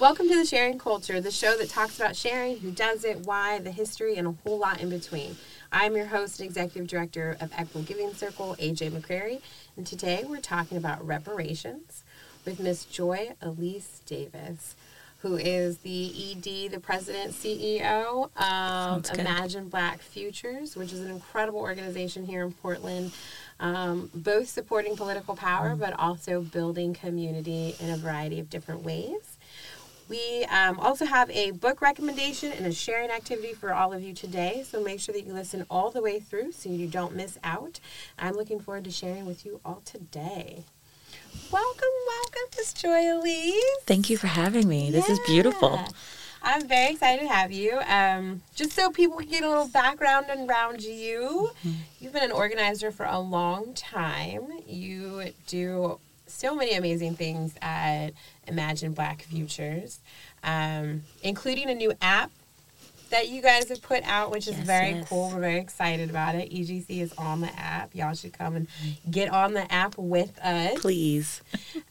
Welcome to the Sharing Culture, the show that talks about sharing, who does it, why, the history, and a whole lot in between. I'm your host and executive director of Equitable Giving Circle, AJ McCrary, and today we're talking about reparations with Miss Joy Elise Davis, who is the ED, the president, CEO of Imagine Black Futures, which is an incredible organization here in Portland, both supporting political power, but also building community in a variety of different ways. We also have a book recommendation and a sharing activity for all of you today, so make sure that you listen all the way through so you don't miss out. I'm looking forward to sharing with you all today. Welcome, Miss Joy Elise. Thank you for having me. This is beautiful. I'm very excited to have you. Just so people can get a little background around you, you've been an organizer for a long time. You do so many amazing things at Imagine Black Futures, including a new app that you guys have put out, which is very cool. We're very excited about it. EGC is on the app. Y'all should come and get on the app with us. Please.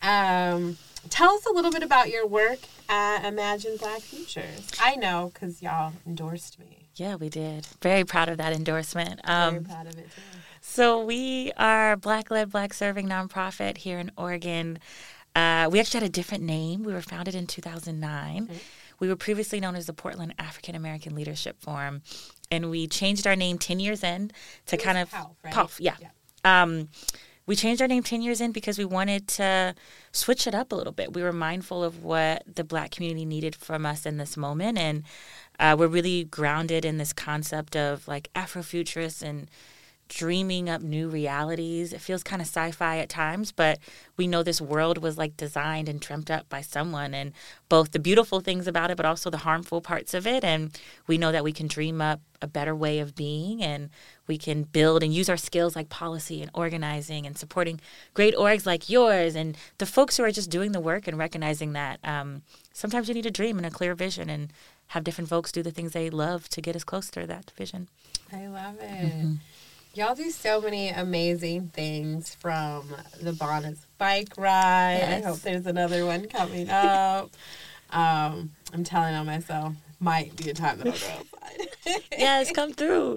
Tell us a little bit about your work at Imagine Black Futures. I know because y'all endorsed me. Yeah, we did. Very proud of that endorsement. Very proud of it, too. So we are a Black-led, Black-serving nonprofit here in Oregon. We actually had a different name. We were founded in 2009. Okay. We were previously known as the Portland African American Leadership Forum, and we changed our name 10 years in to kind of PALF, right? PALF, yeah. We changed our name 10 years in because we wanted to switch it up a little bit. We were mindful of what the Black community needed from us in this moment, and we're really grounded in this concept of like Afrofuturists and dreaming up new realities. It feels kind of sci-fi at times, but we know this world was like designed and dreamt up by someone, and both the beautiful things about it, but also the harmful parts of it. And we know that we can dream up a better way of being, and we can build and use our skills like policy and organizing and supporting great orgs like yours and the folks who are just doing the work and recognizing that sometimes you need a dream and a clear vision and have different folks do the things they love to get us closer to that vision. I love it. Y'all do so many amazing things, from the Bonnets bike ride. Yes. I hope there's another one coming up. I'm telling on myself, might be a time that I'll go outside. Yes, come through.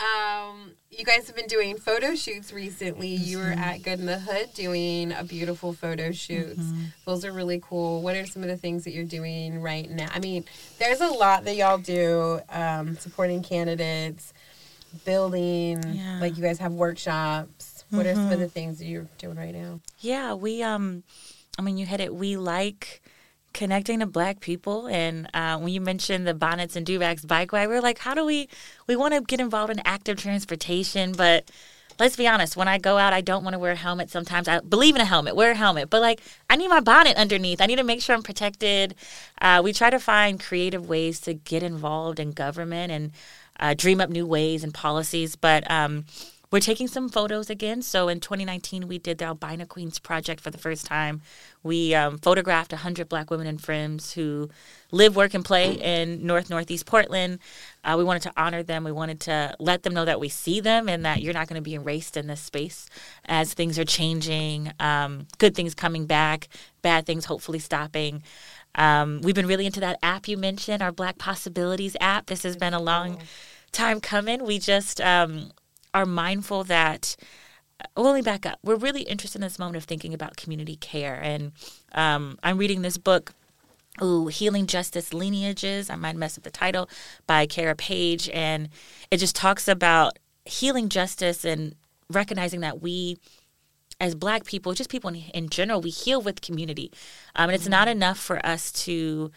You guys have been doing photo shoots recently. You were at Good in the Hood doing a beautiful photo shoots. Those are really cool. What are some of the things that you're doing right now? I mean, there's a lot that y'all do, supporting candidates, building, like you guys have workshops. What are some of the things that you're doing right now? Yeah, we, you hit it. We like connecting to Black people. And when you mentioned the Bonnets and Do-Rags bike ride, we were like, how do we want to get involved in active transportation, but let's be honest, when I go out, I don't want to wear a helmet sometimes. I believe in a helmet, wear a helmet, but like I need my bonnet underneath. I need to make sure I'm protected. We try to find creative ways to get involved in government and dream up new ways and policies, but we're taking some photos again. So in 2019, we did the Albina Queens Project for the first time. We photographed 100 Black women and femmes who live, work, and play in Northeast Portland. We wanted to honor them. We wanted to let them know that we see them and that you're not going to be erased in this space as things are changing, good things coming back, bad things hopefully stopping. We've been really into that app you mentioned, our Black Possibilities app. This has been a long time coming. We just are mindful that, let me back up. We're really interested in this moment of thinking about community care. And I'm reading this book, Healing Justice Lineages. I might mess up the title, by Kara Page. And it just talks about healing justice and recognizing that we, as Black people, just people in general, we heal with community. And it's not enough for us to,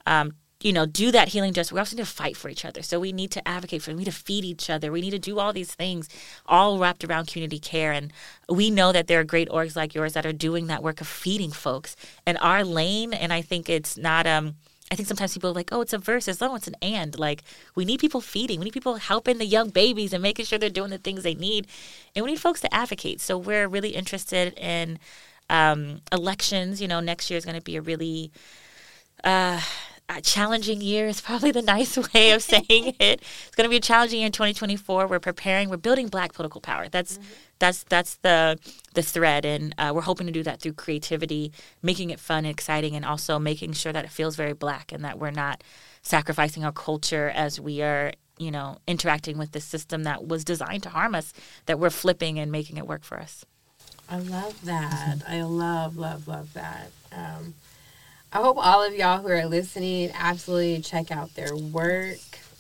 do that healing justice. We also need to fight for each other. So we need to advocate for them. We need to feed each other. We need to do all these things, all wrapped around community care. And we know that there are great orgs like yours that are doing that work of feeding folks. And our lane, and I think it's not, I think sometimes people are like, oh, it's a versus. No, it's an and. Like, we need people feeding. We need people helping the young babies and making sure they're doing the things they need. And we need folks to advocate. So we're really interested in elections. Next year is going to be a really challenging year is probably the nice way of saying it. It's going to be a challenging year in 2024. We're preparing. We're building Black political power. That's the thread, and we're hoping to do that through creativity, making it fun and exciting, and also making sure that it feels very Black and that we're not sacrificing our culture as we are, interacting with this system that was designed to harm us, that we're flipping and making it work for us. I love that. I love that. I hope all of y'all who are listening absolutely check out their work,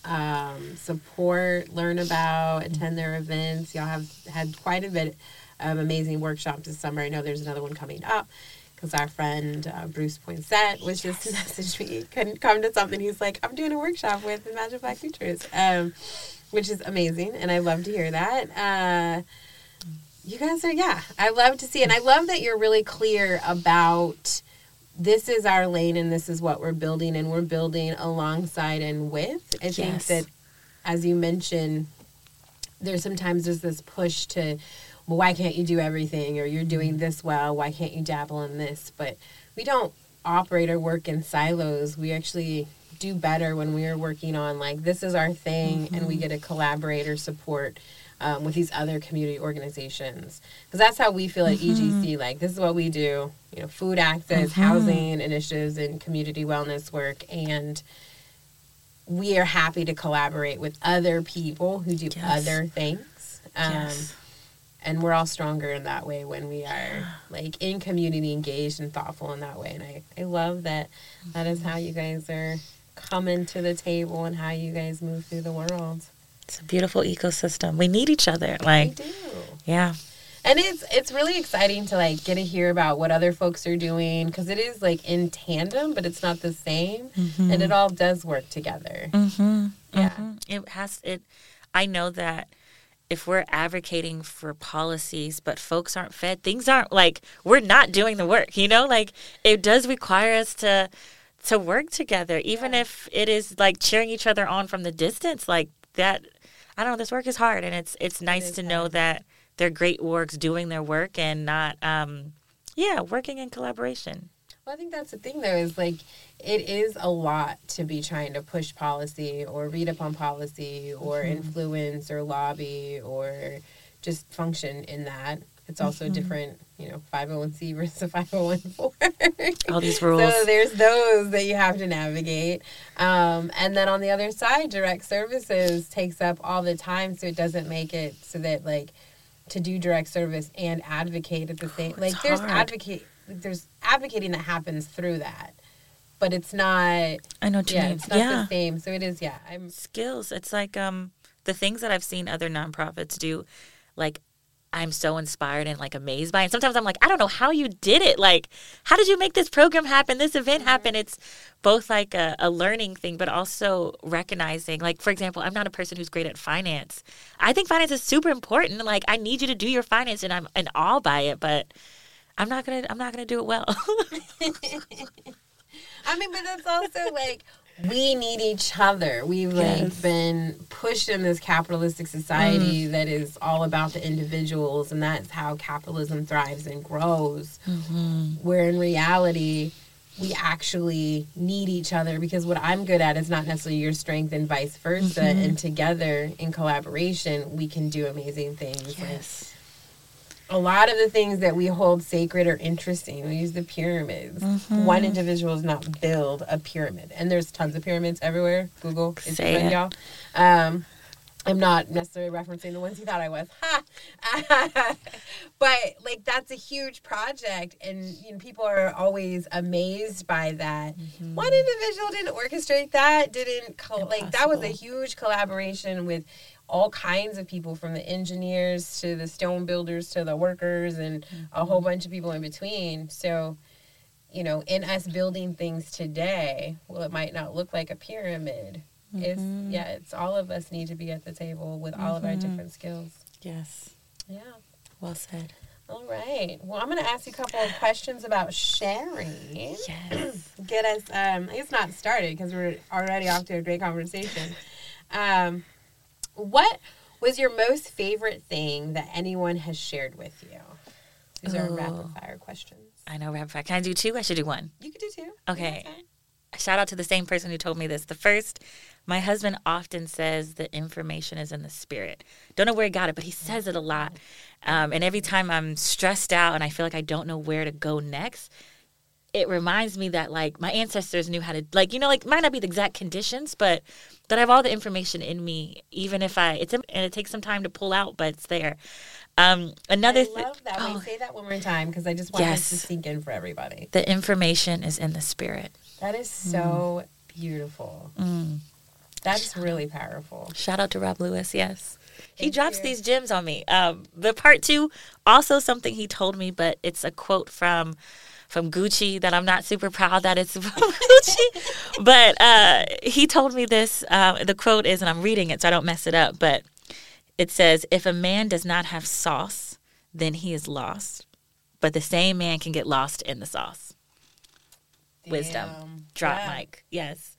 support, learn about, attend their events. Y'all have had quite a bit of amazing workshops this summer. I know there's another one coming up because our friend Bruce Poinsett was just messaged me. Couldn't come to something. He's like, I'm doing a workshop with Imagine Black Futures, which is amazing, and I love to hear that. You guys are, I love to see it. And I love that you're really clear about this is our lane and this is what we're building, and we're building alongside and with. I think that, as you mentioned, there's this push to, well, why can't you do everything? Or you're doing this well, why can't you dabble in this? But we don't operate or work in silos. We actually do better when we are working on, like, this is our thing, and we get to collaborate or support with these other community organizations. Because that's how we feel at EGC. Like, this is what we do, food access, housing initiatives, and community wellness work. And we are happy to collaborate with other people who do other things. And we're all stronger in that way when we are, like, in community engaged and thoughtful in that way. And I love that is how you guys are coming to the table and how you guys move through the world. It's a beautiful ecosystem. We need each other. Like, we do. Yeah. And it's really exciting to, like, get to hear about what other folks are doing, because it is, like, in tandem, but it's not the same. And it all does work together. I know that if we're advocating for policies, but folks aren't fed, things aren't, like, we're not doing the work, like, it does require us to work together, even if it is, like, cheering each other on from the distance, like that. I don't know, this work is hard, and it's nice to know that they're great orgs doing their work and not, working in collaboration. Well, I think that's the thing, though, is, like, it is a lot to be trying to push policy or read upon policy or influence or lobby or just function in that. It's also different, 501c versus a 501(c)(4). All these rules. So there's those that you have to navigate. And then on the other side, direct services takes up all the time, so it doesn't make it so that, like, to do direct service and advocate at the same. Like, there's advocating that happens through that, but it's not. I know what you mean. It's not the same. So it is. Skills. It's like the things that I've seen other nonprofits do, like, I'm so inspired and, like, amazed by it. And sometimes I'm like, I don't know how you did it. Like, how did you make this program happen, this event happen? It's both, like, a learning thing, but also recognizing, like, for example, I'm not a person who's great at finance. I think finance is super important. Like, I need you to do your finance, and I'm in awe by it, but I'm not gonna do it well. I mean, but that's also, like, we need each other. We've been pushed in this capitalistic society that is all about the individuals, and that's how capitalism thrives and grows. Where in reality, we actually need each other, because what I'm good at is not necessarily your strength, and vice versa. And together, in collaboration, we can do amazing things. Yes. A lot of the things that we hold sacred are interesting. We use the pyramids. One individual does not build a pyramid. And there's tons of pyramids everywhere. Google, it's good, y'all. I'm not necessarily referencing the ones you thought I was. But, like, that's a huge project. And, people are always amazed by that. One individual didn't orchestrate that. That was a huge collaboration with all kinds of people, from the engineers to the stone builders to the workers and a whole bunch of people in between. So, in us building things today, well, it might not look like a pyramid. It's all of us need to be at the table with all of our different skills. Yes. Yeah. Well said. All right. Well, I'm going to ask you a couple of questions about sharing. Yes. Get us, I guess, not started, because we're already off to a great conversation. What was your most favorite thing that anyone has shared with you? These are rapid fire questions. I know rapid fire. Can I do two? I should do one. You could do two. Okay. shout out to the same person who told me this. The first, my husband often says the information is in the spirit. Don't know where he got it, but he says it a lot. And every time I'm stressed out and I feel like I don't know where to go next, it reminds me that, like, my ancestors knew how to, like, it might not be the exact conditions, but that I have all the information in me, even if and it takes some time to pull out, but it's there. Another I love that. Wait, say that one more time, because I just want this to sink in for everybody. The information is in the spirit. That is so beautiful. That's really powerful. Shout out to Rob Lewis, yes. He drops these gems on me. The part 2, also something he told me, but it's a quote from Gucci that I'm not super proud that it's from Gucci. But he told me this. The quote is, and I'm reading it so I don't mess it up, but it says, if a man does not have sauce, then he is lost. But the same man can get lost in the sauce. Damn. Wisdom. Drop mic. Yes.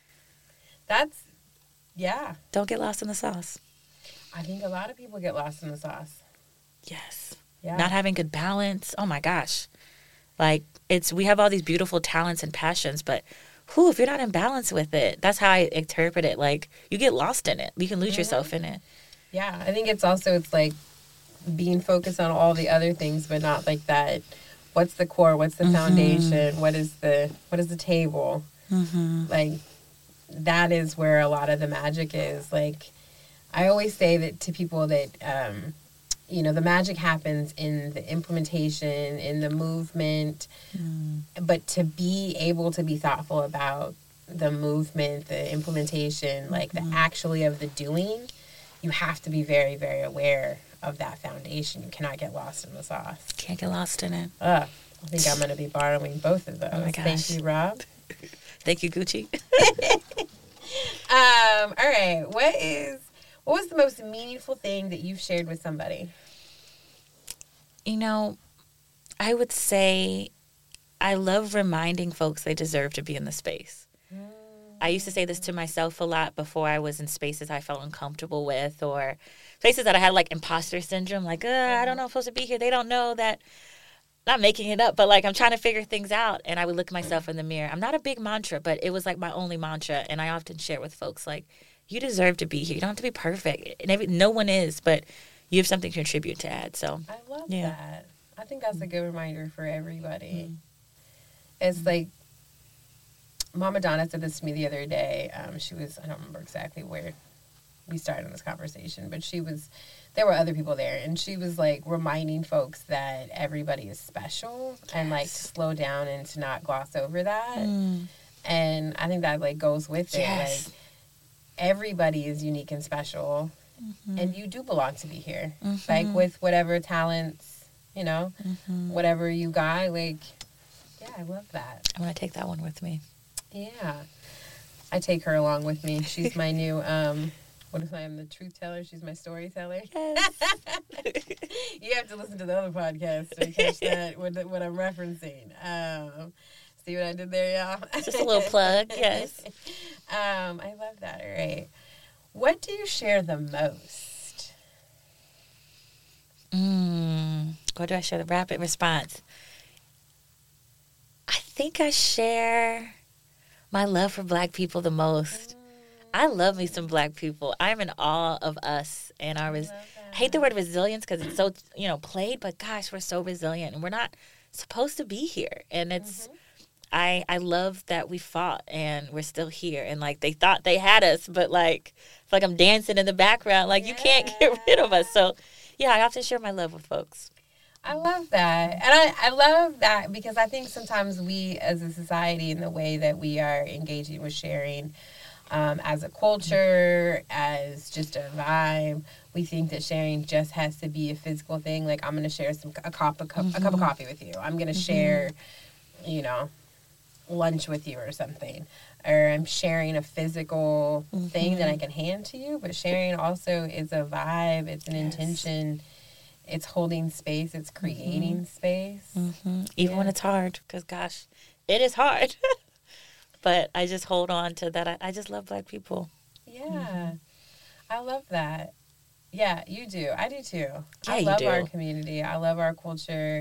That's, yeah. Don't get lost in the sauce. I think a lot of people get lost in the sauce. Yes. Yeah. Not having good balance. Oh my gosh. Like, we have all these beautiful talents and passions, but if you're not in balance with it, that's how I interpret it. Like, you get lost in it. You can lose yourself in it. Yeah. I think it's like being focused on all the other things, but not like that. What's the core? What's the foundation? What is the table? Like, that is where a lot of the magic is. Like, I always say that to people that, the magic happens in the implementation, in the movement, but to be able to be thoughtful about the movement, the implementation, like the actually of the doing, you have to be very, very aware of that foundation. You cannot get lost in the sauce. Can't get lost in it. I think I'm going to be borrowing both of those. Oh my gosh. Thank you, Rob. Thank you, Gucci. All right. What was the most meaningful thing that you've shared with somebody? I would say I love reminding folks they deserve to be in the space. I used to say this to myself a lot before I was in spaces I felt uncomfortable with, or places that I had, like, imposter syndrome, like, I don't know, I'm supposed to be here. They don't know that, not making it up, but, like, I'm trying to figure things out. And I would look at myself in the mirror. I'm not a big mantra, but it was, like, my only mantra. And I often share with folks, like, you deserve to be here. You don't have to be perfect. And no one is, but you have something to contribute to add. So I love that. I think that's a good reminder for everybody. It's like, Mama Donna said this to me the other day. She was, I don't remember exactly where we started this conversation, but there were other people there, and she was, like, reminding folks that everybody is special, and, like, to slow down and to not gloss over that. And I think that, like, goes with it. Like, everybody is unique and special, and you do belong to be here. Like, with whatever talents, whatever you got, like, yeah, I love that. I'm going to take that one with me. Yeah. I take her along with me. She's my new, what if I am the truth teller? She's my storyteller. Yes. You have to listen to the other podcast to catch that, what I'm referencing. See what I did there, y'all? Just a little plug, yes. I love that. All right. What do you share the most? What do I share? The rapid response. I think I share my love for Black people the most. I love me some Black people. I'm in awe of us and our I hate the word resilience because it's so, played, but gosh, we're so resilient and we're not supposed to be here. And it's, I love that we fought and we're still here. And, like, they thought they had us, but, like, it's like I'm dancing in the background. Like, you can't get rid of us. So, yeah, I often share my love with folks. I love that. And I love that because I think sometimes we as a society, in the way that we are engaging with sharing as a culture, as just a vibe, we think that sharing just has to be a physical thing. Like, I'm going to share a cup of coffee with you. I'm going to share, lunch with you or something. Or I'm sharing a physical thing that I can hand to you. But sharing also is a vibe. It's an intention. It's holding space. It's creating space. Even when it's hard. Because, gosh, it is hard. But I just hold on to that. I just love Black people. Yeah. I love that. Yeah, you do. I do too. Yeah, I love our community. I love our culture.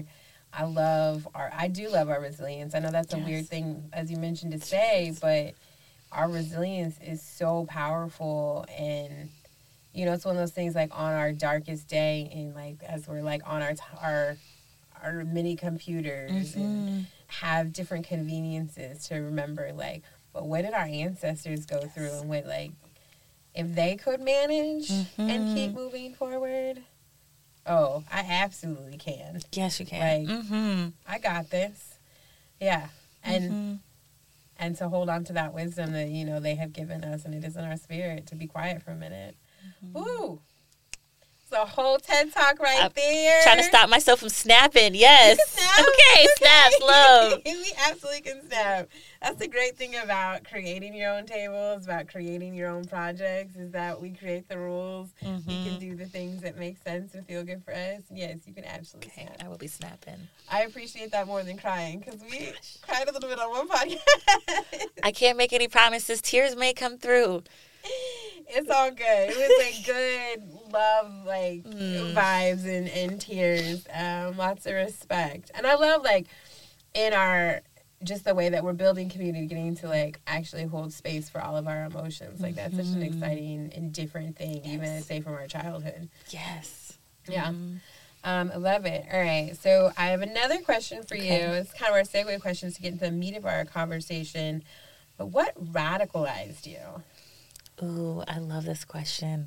I do love our resilience. I know that's a weird thing, as you mentioned, to say, but our resilience is so powerful. And, you know, it's one of those things like on our darkest day and like as we're like on our mini computers and have different conveniences to remember, like, but what did our ancestors go through and what, like, if they could manage and keep moving forward, oh, I absolutely can. Yes, you can. Like, I got this. Yeah. And and to hold on to that wisdom that, you know, they have given us, and it is in our spirit to be quiet for a minute. Ooh. It's a whole TED Talk there. Trying to stop myself from snapping. Yes. Snap. Okay, snaps, love. We absolutely can snap. That's the great thing about creating your own tables, about creating your own projects, is that we create the rules. We can do the things that make sense and feel good for us. Yes, you can absolutely snap. I will be snapping. I appreciate that more than crying, because we cried a little bit on one podcast. I can't make any promises. Tears may come through. It's all good. It was like good love, like vibes and tears. Lots of respect. And I love, like, in our, just the way that we're building community, getting to like actually hold space for all of our emotions. Like, that's such an exciting and different thing, even say from our childhood. Yes. Yeah. I love it. All right. So I have another question for you. It's kind of our segue questions to get into the meat of our conversation. But what radicalized you? Ooh, I love this question.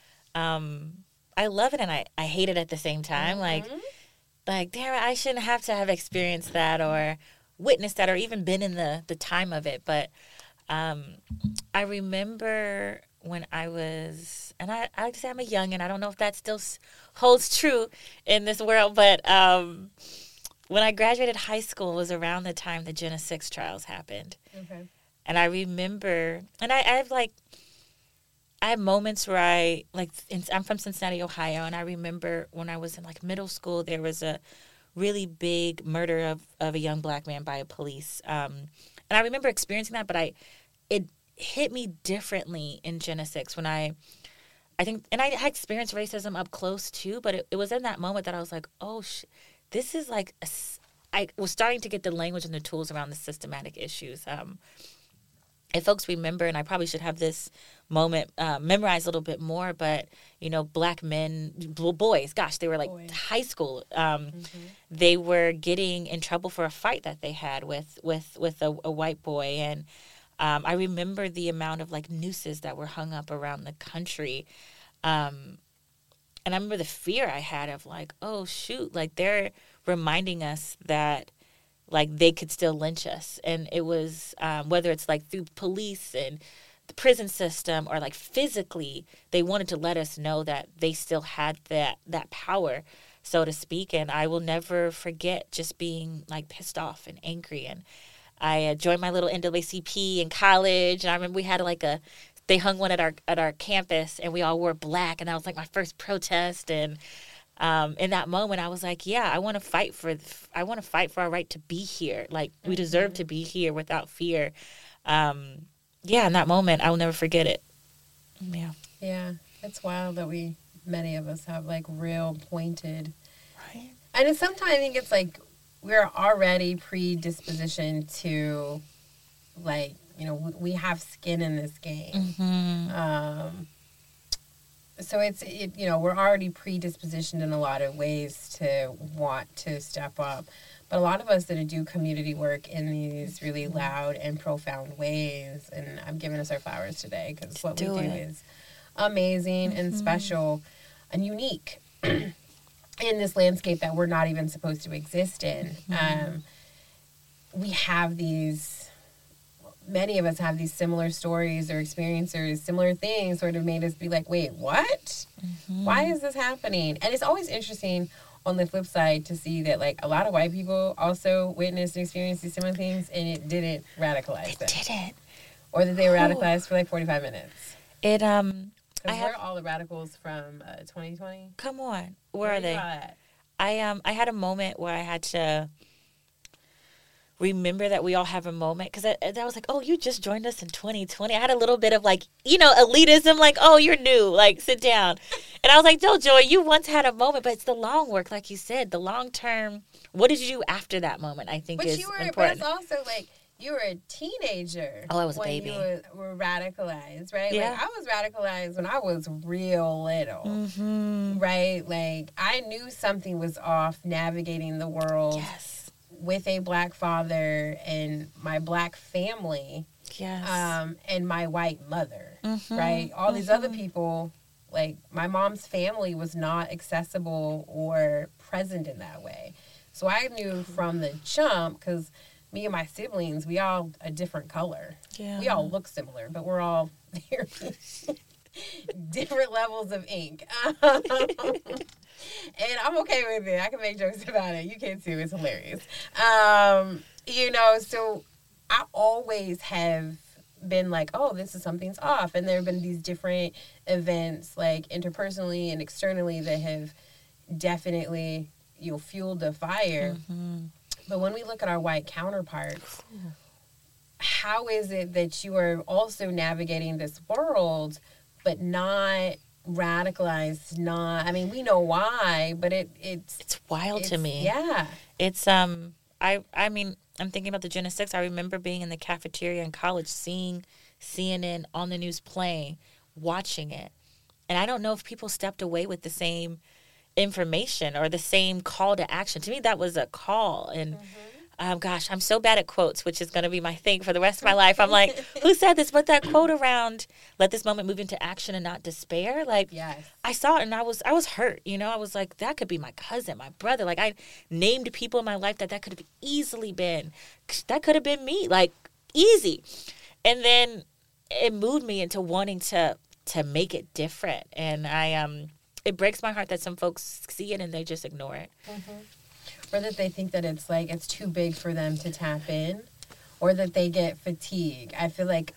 I love it and I hate it at the same time. Like, damn it, I shouldn't have to have experienced that or witnessed that or even been in the time of it. But I remember when I was, and I like to say I'm a youngin'. I don't know if that still holds true in this world, but when I graduated high school, it was around the time the Jena 6 trials happened. Okay. And I remember, and I have moments where I'm from Cincinnati, Ohio, and I remember when I was in like middle school, there was a really big murder of a young black man by a police. And I remember experiencing that, but it hit me differently in Jena 6 when I think, and I had experienced racism up close too, but it was in that moment that I was like, oh, this is like, I was starting to get the language and the tools around the systematic issues. If folks remember, and I probably should have this moment memorized a little bit more, but, you know, black men, boys, gosh, they were like high school. They were getting in trouble for a fight that they had with a white boy. And I remember the amount of like nooses that were hung up around the country. And I remember the fear I had of like, oh, shoot, like they're reminding us that like they could still lynch us. And it was whether it's like through police and the prison system or like physically, they wanted to let us know that they still had that power, so to speak. And I will never forget just being like pissed off and angry. And I joined my little NAACP in college. And I remember we had like they hung one at our campus and we all wore black. And that was like my first protest. And in that moment, I was like, yeah, I want to fight for our right to be here. Like, we deserve to be here without fear. Yeah, in that moment, I will never forget it. Yeah. Yeah. It's wild that many of us have, like, real pointed. Right. And sometimes I think it's, like, we're already predispositioned to, like, you know, we have skin in this game. So you know, we're already predispositioned in a lot of ways to want to step up. But a lot of us that do community work in these really loud and profound ways, and I'm giving us our flowers today because what we do is amazing and special and unique in this landscape that we're not even supposed to exist in. We have many of us have these similar stories or experiences, similar things sort of made us be like, wait, what? Why is this happening? And it's always interesting on the flip side to see that, like, a lot of white people also witnessed and experienced these similar things, and it didn't radicalize them. It didn't. Or that they were radicalized for like 45 minutes. Because we're all the radicals from 2020. Come on. Where are they? I had a moment where I had to remember that we all have a moment. Because I was like, oh, you just joined us in 2020. I had a little bit of like, elitism, like, oh, you're new, like, sit down. And I was like, no, Joy, you once had a moment, but it's the long work, like you said, the long term. What did you do after that moment, I think is important. But it's also like, you were a teenager. Oh, I was a baby. When you were radicalized, right? Yeah. Like, I was radicalized when I was real little, right? Like, I knew something was off navigating the world with a Black father and my Black family, and my white mother, right? All these other people, like, my mom's family was not accessible or present in that way. So I knew from the jump, because me and my siblings, we all a different color. Yeah. We all look similar, but we're all very different levels of ink. And I'm okay with it. I can make jokes about it. You can too. It's hilarious. So I always have been like, oh, this is something's off. And there have been these different events, like interpersonally and externally, that have definitely, fueled the fire. But when we look at our white counterparts, how is it that you are also navigating this world, but not radicalized? We know why, but it's wild to me. Yeah, it's I'm thinking about the Gen 6. I remember being in the cafeteria in college, seeing CNN on the news playing, watching it, and I don't know if people stepped away with the same information or the same call to action. To me, that was a call. And gosh, I'm so bad at quotes, which is going to be my thing for the rest of my life. I'm like, who said this? But that quote around, let this moment move into action and not despair. Like, I saw it and I was hurt. I was like, that could be my cousin, my brother. Like, I named people in my life that could have easily been. That could have been me. Like, easy. And then it moved me into wanting to make it different. And it breaks my heart that some folks see it and they just ignore it. Or that they think that it's like, it's too big for them to tap in, or that they get fatigued. I feel like,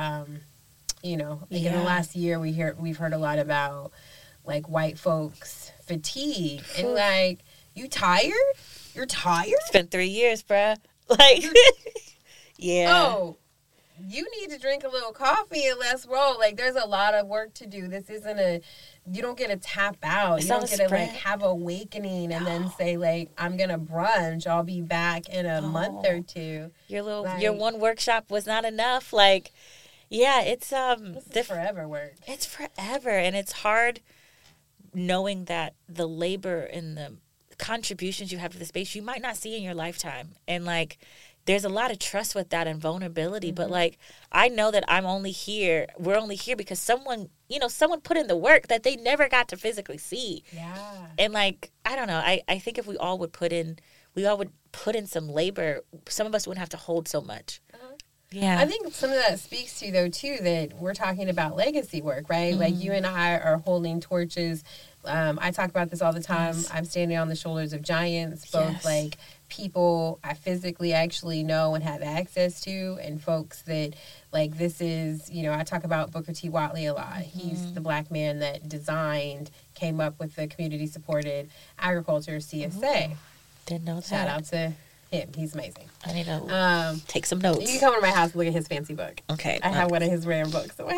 in the last year we've heard a lot about like white folks fatigue and like, you tired? You're tired? It's been 3 years, bruh. Like, yeah. Oh, you need to drink a little coffee and let's roll. Like, there's a lot of work to do. This isn't you don't get to tap out. You don't get to like have an awakening and then say like, I'm gonna brunch. I'll be back in a month or two. Your one workshop was not enough. Like, yeah, it's this is forever work. It's forever, and it's hard knowing that the labor and the contributions you have to the space you might not see in your lifetime, and like, there's a lot of trust with that and vulnerability. But like, I know that we're only here because someone put in the work that they never got to physically see. Yeah. And like, I don't know. I think if we all would put in some labor, some of us wouldn't have to hold so much. Yeah. I think some of that speaks to, though, too, that we're talking about legacy work, right? Like, you and I are holding torches. I talk about this all the time. Yes. I'm standing on the shoulders of giants, both like people I physically actually know and have access to, and folks that, like, this is, I talk about Booker T. Watley a lot. He's the Black man that came up with the community-supported agriculture CSA. Didn't know that. Shout out to him. He's amazing. I need to take some notes. You can come to my house and look at his fancy book. Okay. I have one of his rare books in my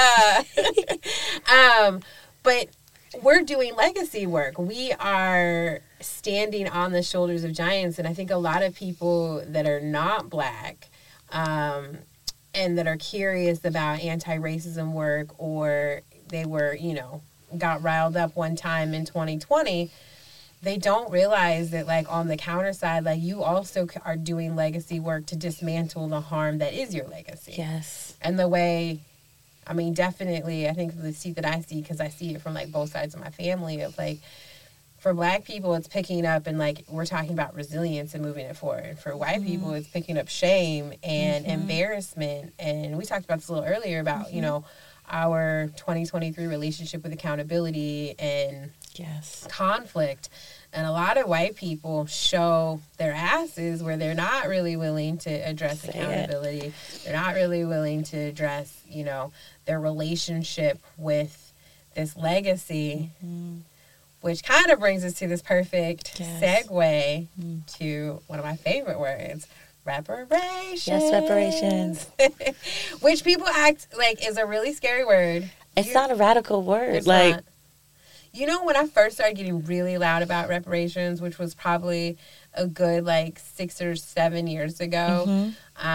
house. But we're doing legacy work. We are standing on the shoulders of giants, and I think a lot of people that are not Black and that are curious about anti-racism work, or they were, got riled up one time in 2020, they don't realize that, like, on the counter side, like, you also are doing legacy work to dismantle the harm that is your legacy. Yes. And the way, definitely, I think the seat that I see, because I see it from, like, both sides of my family, of, like, for Black people, it's picking up, and, like, we're talking about resilience and moving it forward. For white people, it's picking up shame and embarrassment. And we talked about this a little earlier about, our 2023 relationship with accountability and conflict. And a lot of white people show their asses where they're not really willing to address accountability. They're not really willing to address, their relationship with this legacy, which kind of brings us to this perfect segue to one of my favorite words, reparations. Yes, reparations. Which people act like is a really scary word. It's not a radical word. It's like, not. You know, when I first started getting really loud about reparations, which was probably a good 6 or 7 years ago,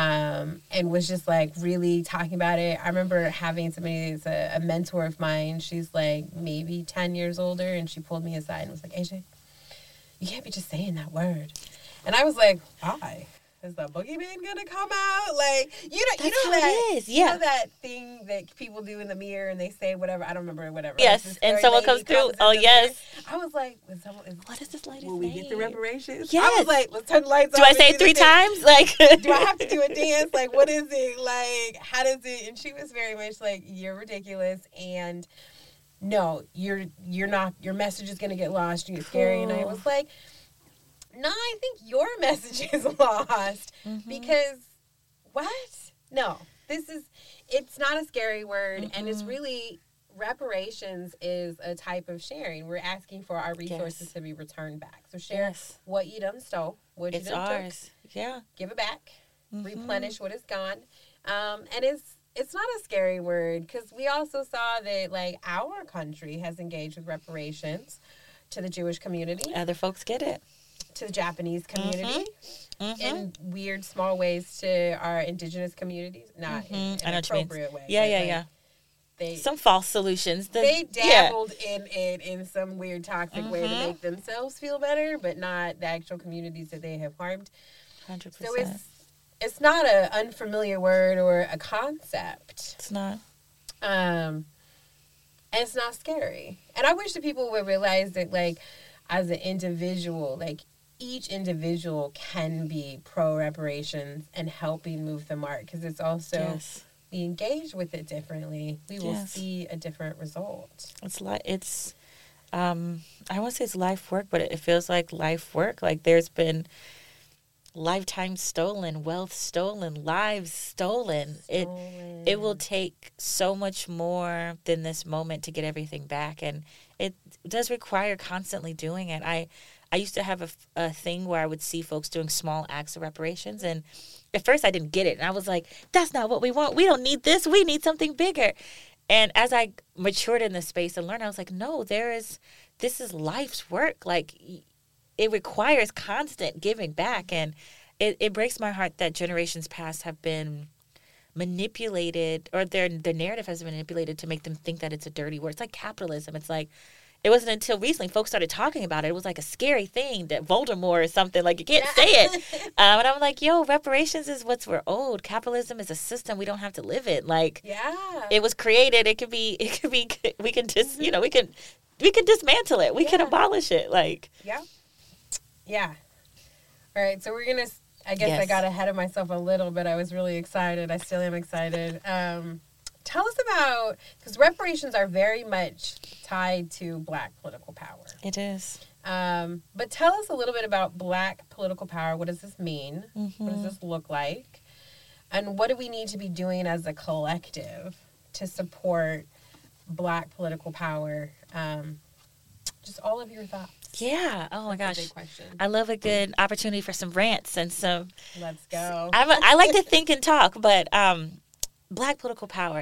and was just really talking about it. I remember having somebody that's a mentor of mine. She's maybe 10 years older, and she pulled me aside and was like, AJ, you can't be just saying that word. And I was like, why? Is the boogeyman gonna come out? That's how it is. Yeah. You know that thing that people do in the mirror and they say whatever. I don't remember whatever. Yes, and someone comes through. Oh, yes. I was like, what is this lady's will name? we get the reparations? Yes. I was like, let's turn the lights on. Do I say it 3 times? Do I have to do a dance? What is it? How does it? And she was very much you're ridiculous, and no, you're not. Your message is gonna get lost. You get scary, and I was like, no, I think your message is lost because what? No, it's not a scary word, and it's really, reparations is a type of sharing. We're asking for our resources to be returned back. So share what you done stole, what you done ours. Yeah. Give it back, replenish what is gone, and it's not a scary word because we also saw that our country has engaged with reparations to the Jewish community. Other folks get it. To the Japanese community, in weird small ways to our indigenous communities, not in an appropriate way. Yeah. Some false solutions. They dabbled in it in some weird toxic way to make themselves feel better, but not the actual communities that they have harmed. 100%. So it's not an unfamiliar word or a concept. It's not. And it's not scary. And I wish that people would realize that, as an individual, each individual can be pro reparations and helping move the mark, because it's also we engage with it differently. We will see a different result. It's I won't say it's life work, but it feels like life work. There's been lifetime stolen, wealth stolen, lives stolen. It will take so much more than this moment to get everything back, and it does require constantly doing it. I used to have a thing where I would see folks doing small acts of reparations, and at first I didn't get it, and I was like, that's not what we want. We don't need this. We need something bigger. And as I matured in this space and learned, I was like, no, this is life's work. It requires constant giving back, and it breaks my heart that generations past have been manipulated, or their narrative has been manipulated to make them think that it's a dirty word. It's like capitalism. It's it wasn't until recently folks started talking about it. It was like a scary thing, that Voldemort or something. You can't say it. And I'm like, reparations is we're owed. Capitalism is a system we don't have to live in. It was created. It could be. We can just, we can dismantle it. We can abolish it. Yeah. All right. So we're gonna. I guess I got ahead of myself a little bit. I was really excited. I still am excited. Tell us about, because reparations are very much tied to Black political power. It is. But tell us a little bit about Black political power. What does this mean? What does this look like? And what do we need to be doing as a collective to support Black political power? Just all of your thoughts. Yeah. Oh my gosh. Big question. I love a good opportunity for some rants and some. Let's go. I like to think and talk, but Black political power,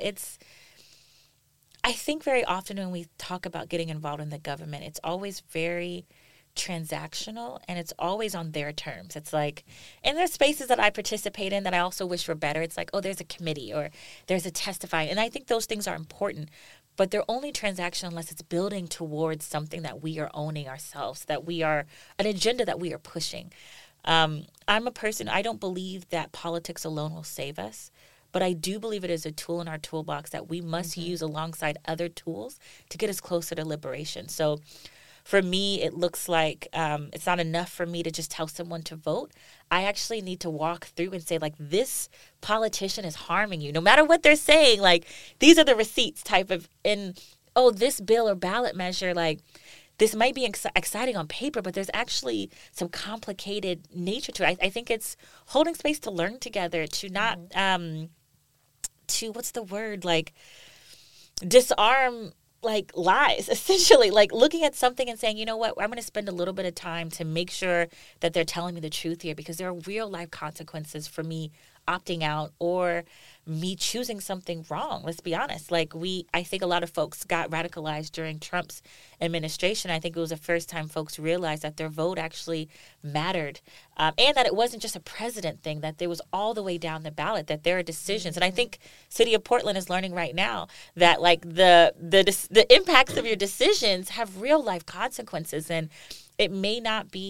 I think very often when we talk about getting involved in the government, it's always very transactional, and it's always on their terms. It's and there's spaces that I participate in that I also wish were better. It's there's a committee or there's a testifying, and I think those things are important, but they're only transactional unless it's building towards something that we are owning ourselves, that we are an agenda that we are pushing. I'm a person, I don't believe that politics alone will save us. But I do believe it is a tool in our toolbox that we must use alongside other tools to get us closer to liberation. So for me, it looks like it's not enough for me to just tell someone to vote. I actually need to walk through and say, this politician is harming you. No matter what they're saying, these are the receipts type of, this bill or ballot measure, this might be exciting on paper, but there's actually some complicated nature to it. I think it's holding space to learn together, to not, to, what's the word, disarm like lies, essentially, like looking at something and saying, you know what, I'm going to spend a little bit of time to make sure that they're telling me the truth here, because there are real life consequences for me opting out or me choosing something wrong. Let's be honest. Like I think a lot of folks got radicalized during Trump's administration. I think it was the first time folks realized that their vote actually mattered, and that it wasn't just a president thing, that there was all the way down the ballot, that there are decisions. And I think City of Portland is learning right now that like the impacts of your decisions have real life consequences. And it may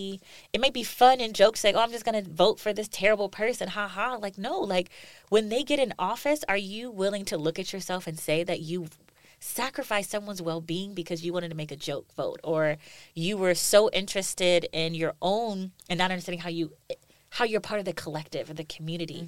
be fun and jokes saying, oh, I'm just going to vote for this terrible person. Ha ha. Like, no, like when they get in office, are you willing to look at yourself and say that you sacrificed someone's well-being because you wanted to make a joke vote, or you were so interested in your own and not understanding how you're part of the collective or the community.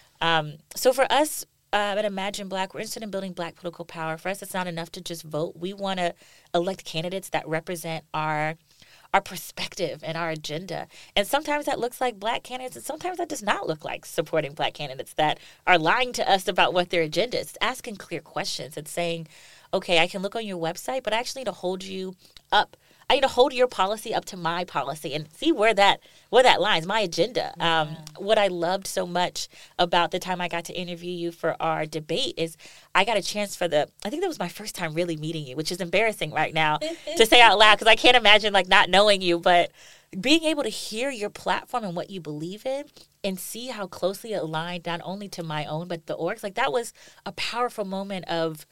So for us, at Imagine Black, we're interested in building Black political power. For us, it's not enough to just vote. We want to elect candidates that represent our perspective and our agenda. And sometimes that looks like Black candidates, and sometimes that does not look like supporting Black candidates that are lying to us about what their agenda is. It's asking clear questions and saying, okay, I can look on your website, but I actually need to hold you up. I need to hold your policy up to my policy and see where that lies, my agenda. What I loved so much about the time I got to interview you for our debate is I got a chance I think that was my first time really meeting you, which is embarrassing right now to say out loud, because I can't imagine like not knowing you, but being able to hear your platform and what you believe in and see how closely it aligned not only to my own, but the org's, like that was a powerful moment of,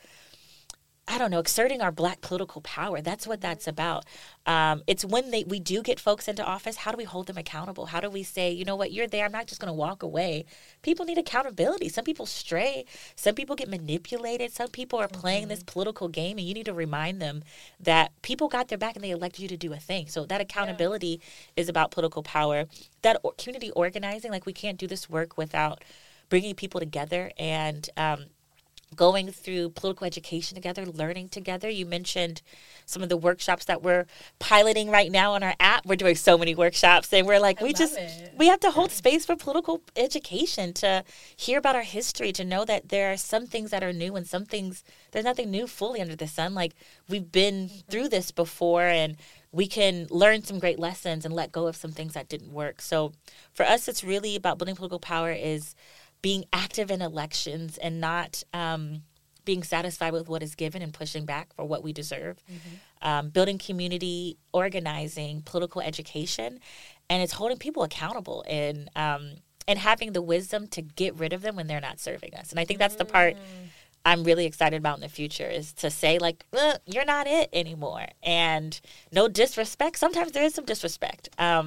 I don't know, exerting our Black political power. That's what that's about. It's when we do get folks into office, how do we hold them accountable? How do we say, you know what, you're there, I'm not just going to walk away. People need accountability. Some people stray. Some people get manipulated. Some people are playing this political game, and you need to remind them that people got their back and they elected you to do a thing. So that accountability is about political power. That community organizing, like we can't do this work without bringing people together and going through political education together, learning together. You mentioned some of the workshops that we're piloting right now on our app. We're doing so many workshops, and we're like, we have to hold space for political education, to hear about our history, to know that there are some things that are new and some things, there's nothing new fully under the sun. Like we've been through this before, and we can learn some great lessons and let go of some things that didn't work. So for us, it's really about building political power is being active in elections and not being satisfied with what is given and pushing back for what we deserve. Building community, organizing, political education, and it's holding people accountable and having the wisdom to get rid of them when they're not serving us. And I think that's the part I'm really excited about in the future, is to say, like, you're not it anymore. And no disrespect. Sometimes there is some disrespect.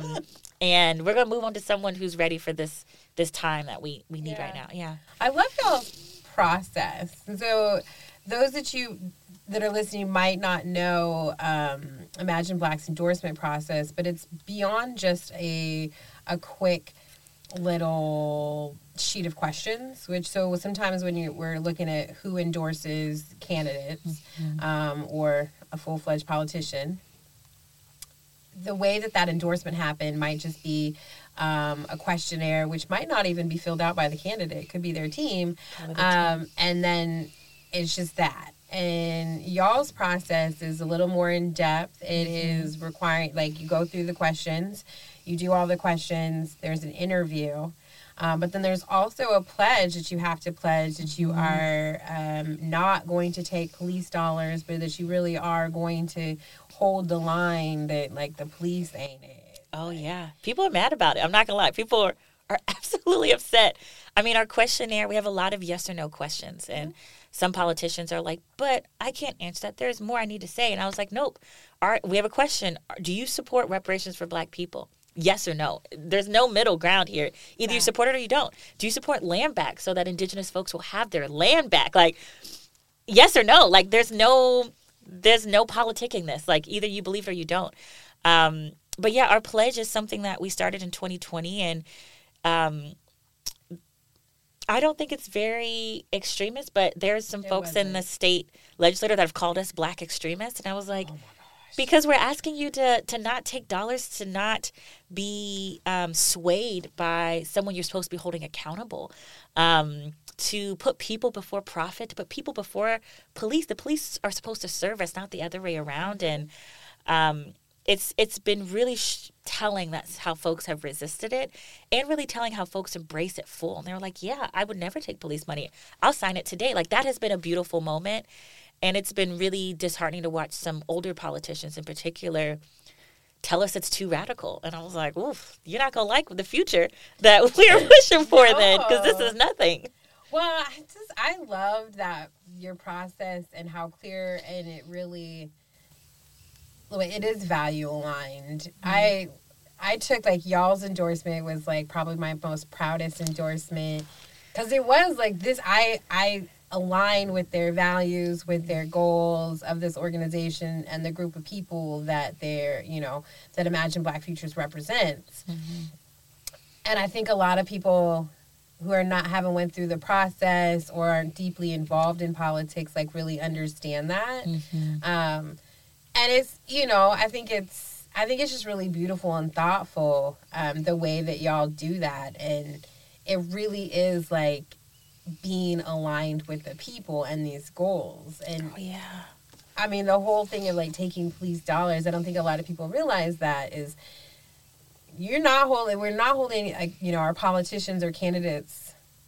And we're going to move on to someone who's ready for this time that we need right now. Yeah. I love y'all's process. So those that are listening might not know Imagine Black's endorsement process, but it's beyond just a quick little sheet of questions, so sometimes when we're looking at who endorses candidates or a full-fledged politician, the way that endorsement happened might just be a questionnaire, which might not even be filled out by the candidate. It could be their team. And then it's just that. And y'all's process is a little more in depth. It is requiring, like, you go through the questions, you do all the questions, there's an interview. But then there's also a pledge that you have to pledge that you are not going to take police dollars, but that you really are going to hold the line that, like, the police ain't it. Oh, yeah. People are mad about it. I'm not going to lie. People are absolutely upset. I mean, our questionnaire, we have a lot of yes or no questions. And some politicians are like, but I can't answer that. There's more I need to say. And I was like, nope. We have a question. Do you support reparations for Black people? Yes or no. There's no middle ground here. Either you support it or you don't. Do you support land back so that Indigenous folks will have their land back? Like, yes or no. Like, there's no politicking this. Like, either you believe it or you don't. But yeah, our pledge is something that we started in 2020, and I don't think it's very extremist, but there's some folks in the state legislature that have called us Black extremists, and I was like, Because we're asking you to not take dollars, to not be swayed by someone you're supposed to be holding accountable, to put people before profit, to put people before police. The police are supposed to serve us, not the other way around. And it's been really telling that's how folks have resisted it, and really telling how folks embrace it full. And they're like, yeah, I would never take police money. I'll sign it today. Like, that has been a beautiful moment. And it's been really disheartening to watch some older politicians in particular tell us it's too radical. And I was like, oof, you're not going to like the future that we're pushing for then, because this is nothing. Well, I loved that your process and how clear, and it really, it is value aligned. Mm-hmm. I took, like, y'all's endorsement was, like, probably my most proudest endorsement, because it was like this, I align with their values, with their goals of this organization and the group of people that they're, that Imagine Black Futures represents. Mm-hmm. And I think a lot of people who haven't went through the process or aren't deeply involved in politics, like, really understand that. Mm-hmm. And it's, I think it's just really beautiful and thoughtful, the way that y'all do that. And it really is, like, being aligned with the people and these goals. And I mean, the whole thing of, like, taking police dollars, I don't think a lot of people realize that is we're not holding, like, our politicians or candidates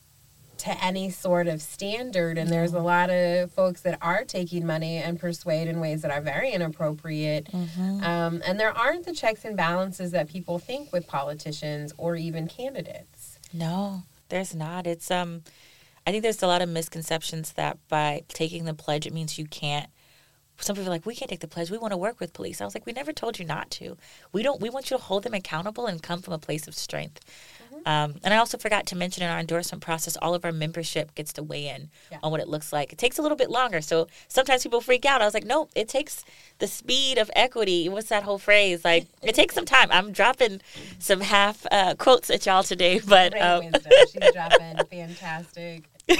to any sort of standard. And there's a lot of folks that are taking money and persuade in ways that are very inappropriate. Mm-hmm. And there aren't the checks and balances that people think with politicians or even candidates. No, there's not. It's I think there's a lot of misconceptions that by taking the pledge, it means you can't. Some people are like, we can't take the pledge. We want to work with police. I was like, we never told you not to. We want you to hold them accountable and come from a place of strength. Mm-hmm. And I also forgot to mention in our endorsement process, all of our membership gets to weigh in on what it looks like. It takes a little bit longer. So sometimes people freak out. I was like, no, it takes the speed of equity. What's that whole phrase? Like, it takes some time. I'm dropping some half quotes at y'all today. But she's dropping fantastic.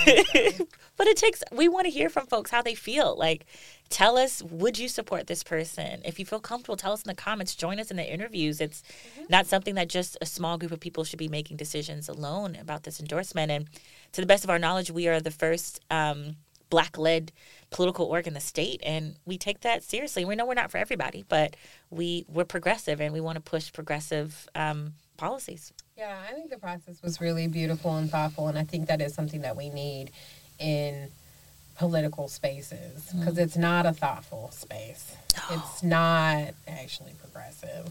But we want to hear from folks how they feel. Like, tell us, would you support this person? If you feel comfortable, tell us in the comments. Join us in the interviews. It's not something that just a small group of people should be making decisions alone about this endorsement. And to the best of our knowledge, we are the first Black-led political org in the state, and we take that seriously. We know we're not for everybody, but we're progressive, and we want to push progressive policies. Yeah, I think the process was really beautiful and thoughtful, and I think that is something that we need in political spaces, because it's not a thoughtful space. No. It's not actually progressive.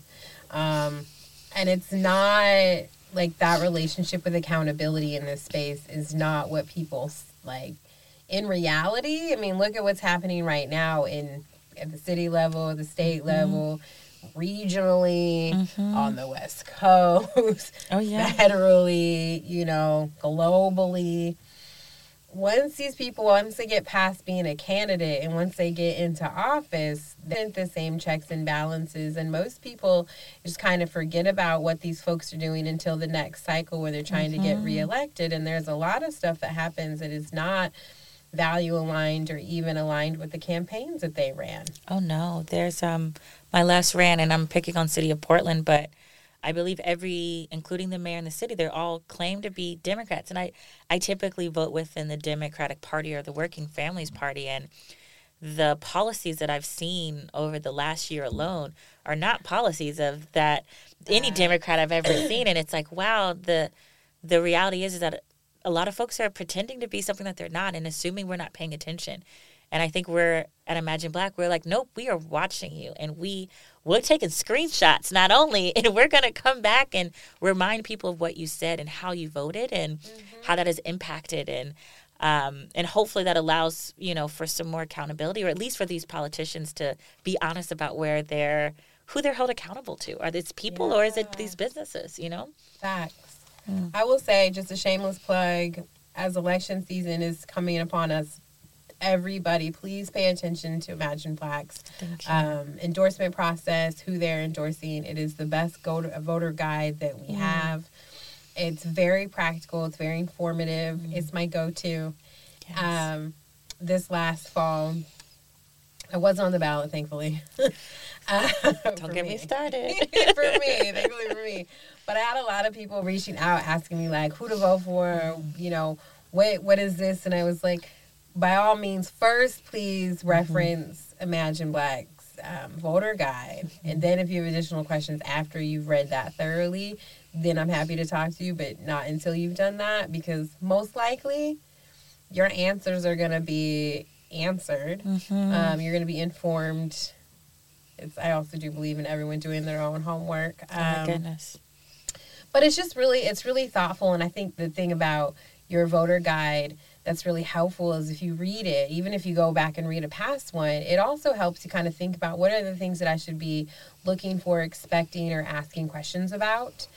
And it's not, like, that relationship with accountability in this space is not what people, like, in reality. I mean, look at what's happening right now at the city level, the state level, regionally, on the West Coast, federally, globally. Once they get past being a candidate and once they get into office, then the same checks and balances. And most people just kind of forget about what these folks are doing until the next cycle where they're trying to get reelected. And there's a lot of stuff that happens that is not value aligned or even aligned with the campaigns that they ran. Oh, no. There's my last ran, and I'm picking on City of Portland, but I believe including the mayor and the city, they're all claimed to be Democrats. And I typically vote within the Democratic Party or the Working Families Party. And the policies that I've seen over the last year alone are not policies of that any Democrat I've ever seen. And it's like, wow, the reality is that a lot of folks are pretending to be something that they're not and assuming we're not paying attention. And I think we're at Imagine Black, we're like, nope, we are watching you. And we're taking screenshots not only, and we're going to come back and remind people of what you said and how you voted and how that has impacted. And hopefully that allows, for some more accountability, or at least for these politicians to be honest about who they're held accountable to. Are these people or is it these businesses, Facts. I will say, just a shameless plug, as election season is coming upon us, everybody, please pay attention to Imagine Black's endorsement process, who they're endorsing. It is the best voter guide that we have. It's very practical. It's very informative. It's my go-to. Yes. This last fall, I wasn't on the ballot, thankfully. Don't get me started. Thankfully for me. But I had a lot of people reaching out, asking me, like, who to vote for, you know, what is this? And I was like, by all means, first, please reference Imagine Black's voter guide. And then if you have additional questions after you've read that thoroughly, then I'm happy to talk to you, but not until you've done that, because most likely your answers are going to be answered. You're going to be informed. I also do believe in everyone doing their own homework. Oh my goodness. But it's really thoughtful. And I think the thing about your voter guide that's really helpful is if you read it, even if you go back and read a past one, it also helps you kind of think about what are the things that I should be looking for, expecting, or asking questions about.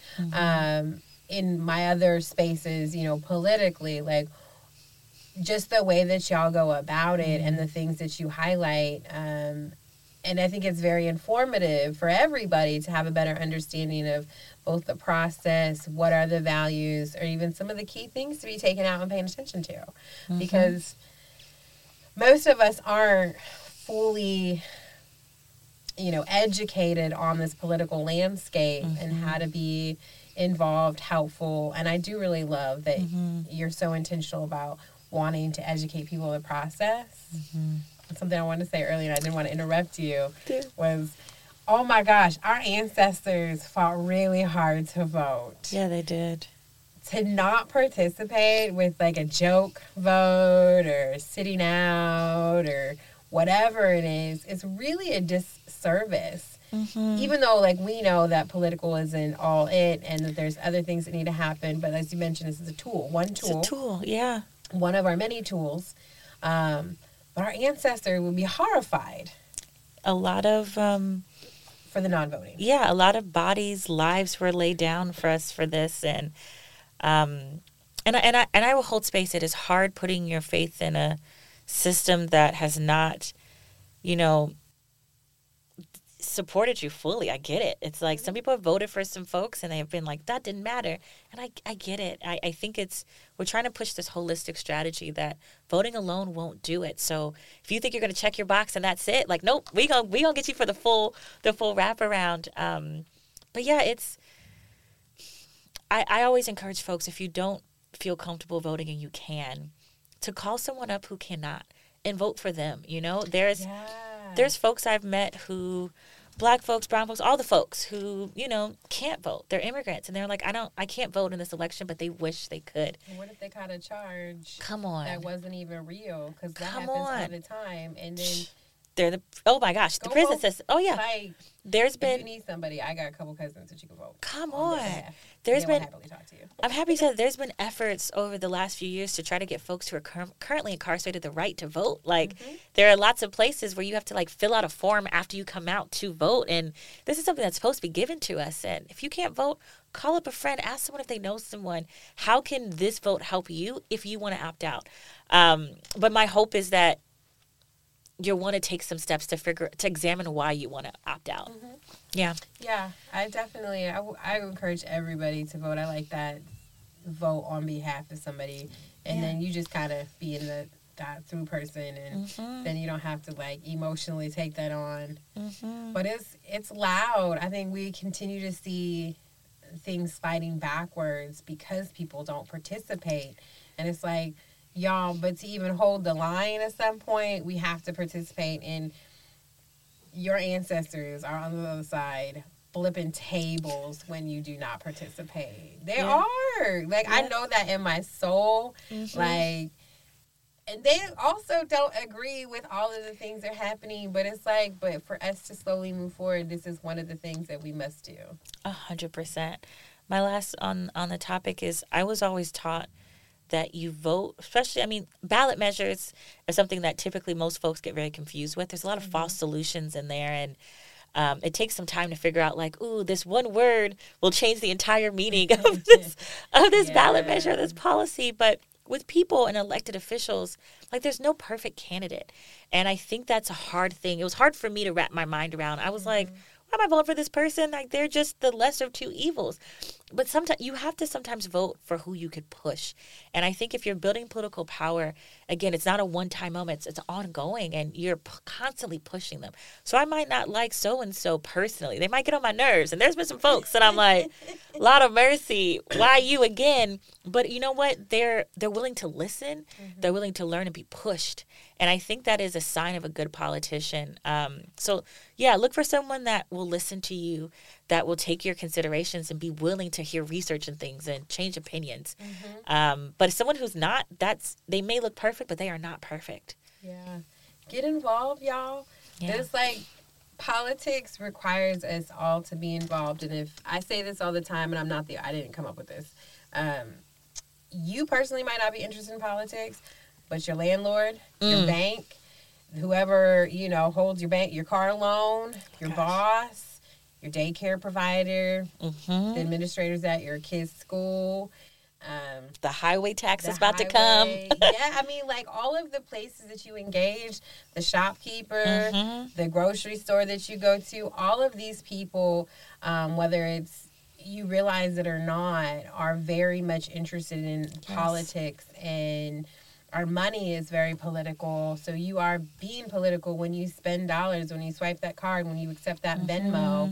In my other spaces, you know, politically, like, just the way that y'all go about it and the things that you highlight. And I think it's very informative for everybody to have a better understanding of both the process, what are the values, or even some of the key things to be taken out and paying attention to. Because most of us aren't fully, you know, educated on this political landscape and how to be involved, helpful. And I do really love that you're so intentional about wanting to educate people in the process. Something I wanted to say earlier, and I didn't want to interrupt you, was, oh my gosh, our ancestors fought really hard to vote. Yeah, they did. To not participate with like a joke vote or sitting out or whatever it is really a disservice. Even though, like, we know that political isn't all it and that there's other things that need to happen, but as you mentioned, this is a tool. It's a tool, yeah. One of our many tools. But our ancestors would be horrified. A lot of for the non-voting. Yeah, a lot of bodies, lives were laid down for us for this, and I will hold space. It is hard putting your faith in a system that has not, you know, supported you fully. I get it. It's like some people have voted for some folks and they've been like, that didn't matter. And I get it. I think we're trying to push this holistic strategy that voting alone won't do it. So if you think you're going to check your box and that's it, like, nope, we gonna get you for the full wraparound. But yeah, I always encourage folks, if you don't feel comfortable voting and you can, to call someone up who cannot and vote for them. You know, there's folks I've met who, Black folks, brown folks, all the folks who, you know, can't vote. They're immigrants, and they're like, I can't vote in this election, but they wish they could. And what if they caught a charge? Come on. That wasn't even real, because that happens all the time. And then oh my gosh, the prison system. Oh yeah, like, if you need somebody, I got a couple cousins that you can vote. Come on. There's been happily talk to you. I'm happy to say there's been efforts over the last few years to try to get folks who are currently incarcerated the right to vote. Like, there are lots of places where you have to, like, fill out a form after you come out to vote, and this is something that's supposed to be given to us. And if you can't vote, call up a friend, ask someone if they know someone. How can this vote help you if you want to opt out? But my hope is that you'll want to take some steps to examine why you want to opt out. Yeah. Yeah, I definitely, I encourage everybody to vote. I like that, vote on behalf of somebody. And then you just kind of be in that through person, and then you don't have to, like, emotionally take that on. But it's loud. I think we continue to see things fighting backwards because people don't participate. And it's like, y'all, but to even hold the line at some point, we have to participate. And your ancestors are on the other side flipping tables when you do not participate. They are. Like, I know that in my soul. Like, and they also don't agree with all of the things that are happening, but it's like, but for us to slowly move forward, this is one of the things that we must do. 100%. My last on the topic is, I was always taught that you vote, especially, I mean, ballot measures are something that typically most folks get very confused with. There's a lot of false solutions in there, and it takes some time to figure out, like, ooh, this one word will change the entire meaning of this ballot measure, this policy. But with people and elected officials, like, there's no perfect candidate. And I think that's a hard thing. It was hard for me to wrap my mind around. I was like, why am I voting for this person? Like, they're just the lesser of two evils. But sometimes you have to sometimes vote for who you could push. And I think if you're building political power, again, it's not a one-time moment. It's ongoing, and you're constantly pushing them. So I might not like so-and-so personally. They might get on my nerves. And there's been some folks that I'm like, lot of mercy. Why you again? But you know what? They're willing to listen. Mm-hmm. They're willing to learn and be pushed. And I think that is a sign of a good politician. So, yeah, look for someone that will listen to you, that will take your considerations and be willing to hear research and things and change opinions. Mm-hmm. But someone who's not, they may look perfect, but they are not perfect. Yeah. Get involved, y'all. Yeah. It's like politics requires us all to be involved. And if I say this all the time, and I didn't come up with this. You personally might not be interested in politics, but your landlord, your bank, whoever, holds your bank, your car loan, your boss, your daycare provider, the administrators at your kid's school, the highway tax is about to come. Yeah, all of the places that you engage, the shopkeeper, the grocery store that you go to, all of these people, whether it's you realize it or not, are very much interested in politics, and our money is very political. So you are being political when you spend dollars, when you swipe that card, when you accept that Venmo.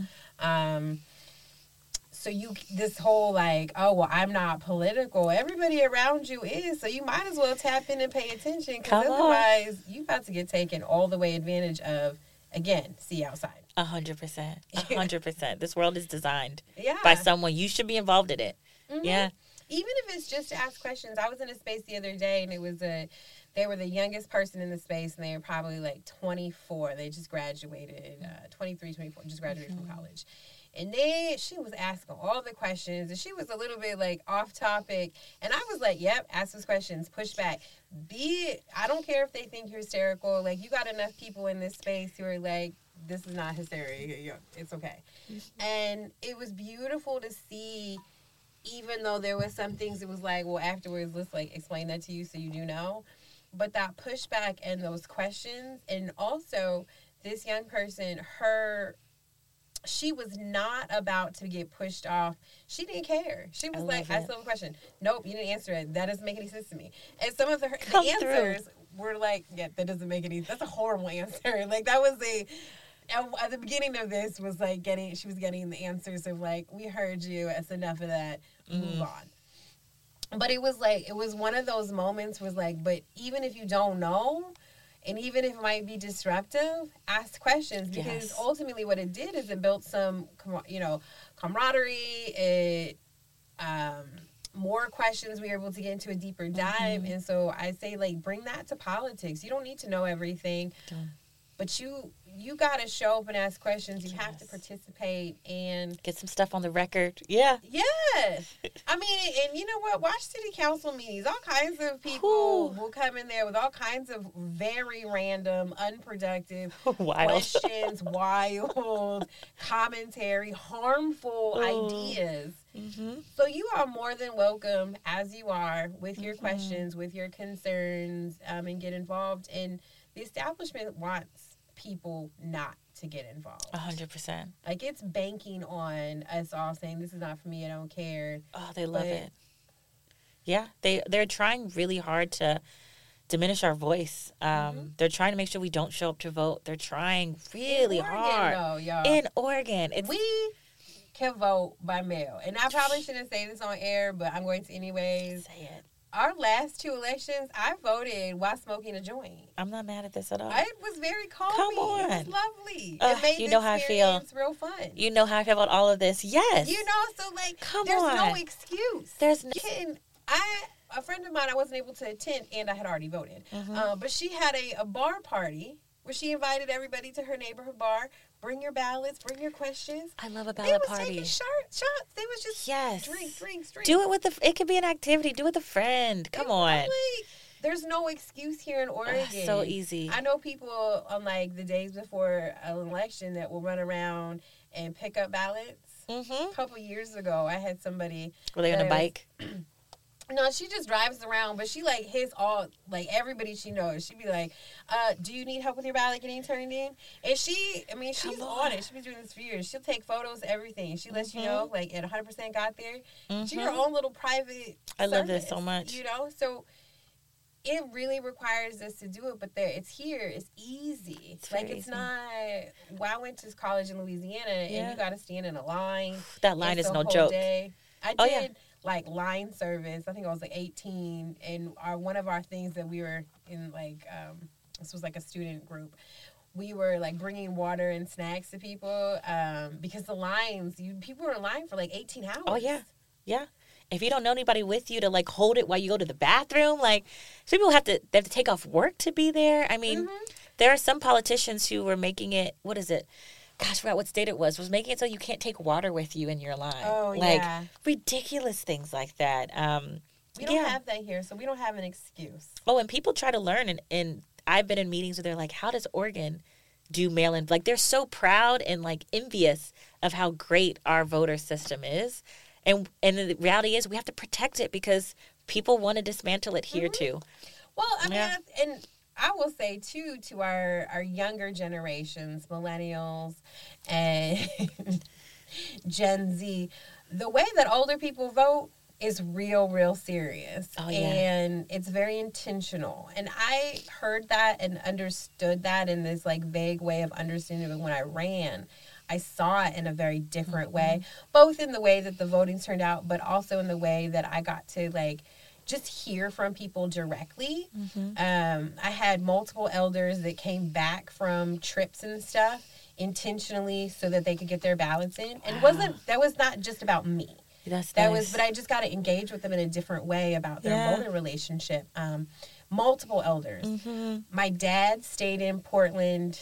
So this whole I'm not political. Everybody around you is, so you might as well tap in and pay attention, because otherwise you about to get taken all the way advantage of. Again, see outside. 100%. 100%. This world is designed by someone. You should be involved in it. Mm-hmm. Yeah. Even if it's just to ask questions. I was in a space the other day, and they were the youngest person in the space, and they were probably 24. They just graduated, 23, 24, just graduated from college. And she was asking all the questions, and she was a little bit off topic. And I was like, yep, ask those questions, push back. I don't care if they think you're hysterical. You got enough people in this space who are this is not hysteria. It's okay. And it was beautiful to see, even though there was some things it was afterwards, let's explain that to you so you do know. But that pushback and those questions, and also this young person, she was not about to get pushed off. She didn't care. She was I still have a question. Nope, you didn't answer it. That doesn't make any sense to me. And some of the answers were yeah, that doesn't make any sense. That's a horrible answer. That was at the beginning of this was she was getting the answers of we heard you. It's enough of that. Move on. But it was it was one of those moments was but even if you don't know, and even if it might be disruptive, ask questions, because ultimately what it did is it built some, camaraderie. It, more questions. We were able to get into a deeper dive. And so I say, bring that to politics. You don't need to know everything, but you got to show up and ask questions. You have to participate and get some stuff on the record. Yeah. Yes. And you know what? Watch city council meetings. All kinds of people will come in there with all kinds of very random, unproductive questions, wild commentary, harmful ideas. So you are more than welcome as you are with your questions, with your concerns, and get involved. And the establishment wants people not to get involved. 100%. It's banking on us all saying, this is not for me, I don't care. Oh, they love it. Yeah, they're trying really hard to diminish our voice. They're trying to make sure we don't show up to vote. They're trying really hard. Though, y'all. In Oregon. We can vote by mail. And I probably shouldn't say this on air, but I'm going to anyways. Say it. Our last 2 elections, I voted while smoking a joint. I'm not mad at this at all. It was very calming. Come on. It was lovely. It made you know how I feel. Real fun. You know how I feel about all of this. Yes. So there's no excuse. There's no... A friend of mine, I wasn't able to attend, and I had already voted. But she had a bar party where she invited everybody to her neighborhood bar. Bring your ballots, bring your questions. I love a ballot party. They was taking shots. They was just drinks. Do it with it could be an activity. Do it with a friend. Come on. There's no excuse here in Oregon. So easy. I know people on the days before an election that will run around and pick up ballots. A couple years ago, I had somebody. Were they on a bike? No, she just drives around, but she like hits all like everybody she knows. She'd be like, "Do you need help with your ballot getting turned in?" And she's on it. She's been doing this for years. She'll take photos, everything. She lets you know, like, at 100% got there. She's your own little private. I love this so much. You know, so it really requires us to do it, but it's here. It's easy. It's not. Well, I went to college in Louisiana, and you got to stand in a line. That line is no joke. Day. I did. Like line service. I think I was like 18, and one of our things that we were in, like, this was like a student group. We were like bringing water and snacks to people because the lines, people were in line for like 18 hours. Oh yeah. If you don't know anybody with you to like hold it while you go to the bathroom, like some people they have to take off work to be there. I mean, there are some politicians who were making it. What is it? Gosh, I forgot what state it was making it so you can't take water with you in your line. Oh, like, ridiculous things like that. We don't have that here, so we don't have an excuse. Oh, and people try to learn, and I've been in meetings where they're like, how does Oregon do mail-in? Like, they're so proud and, like, envious of how great our voter system is. And the reality is we have to protect it because people want to dismantle it here, too. Well, I mean, and I will say, too, to our younger generations, millennials and Gen Z, the way that older people vote is real serious. Oh, yeah. And it's very intentional. And I heard that and understood that in this, like, vague way of understanding it when I ran. I saw it in a very different way, both in the way that the voting turned out, but also in the way that I got to, like, just hear from people directly. I had multiple elders that came back from trips and stuff intentionally so that they could get their ballots in. And that was not just about me. But I just got to engage with them in a different way about their voting relationship. Multiple elders. My dad stayed in Portland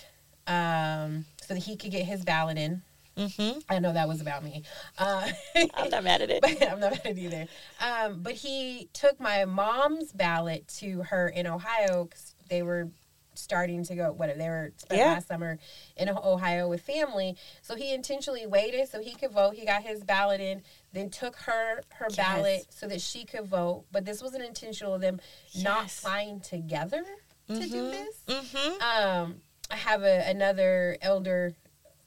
so that he could get his ballot in. I know that was about me. I'm not mad at it. But I'm not mad at it either. But he took my mom's ballot to her in Ohio because they were starting to go, they were spent last summer in Ohio with family. So he intentionally waited so he could vote. He got his ballot in, then took her ballot so that she could vote. But this wasn't intentional of them not flying together to do this. I have another elder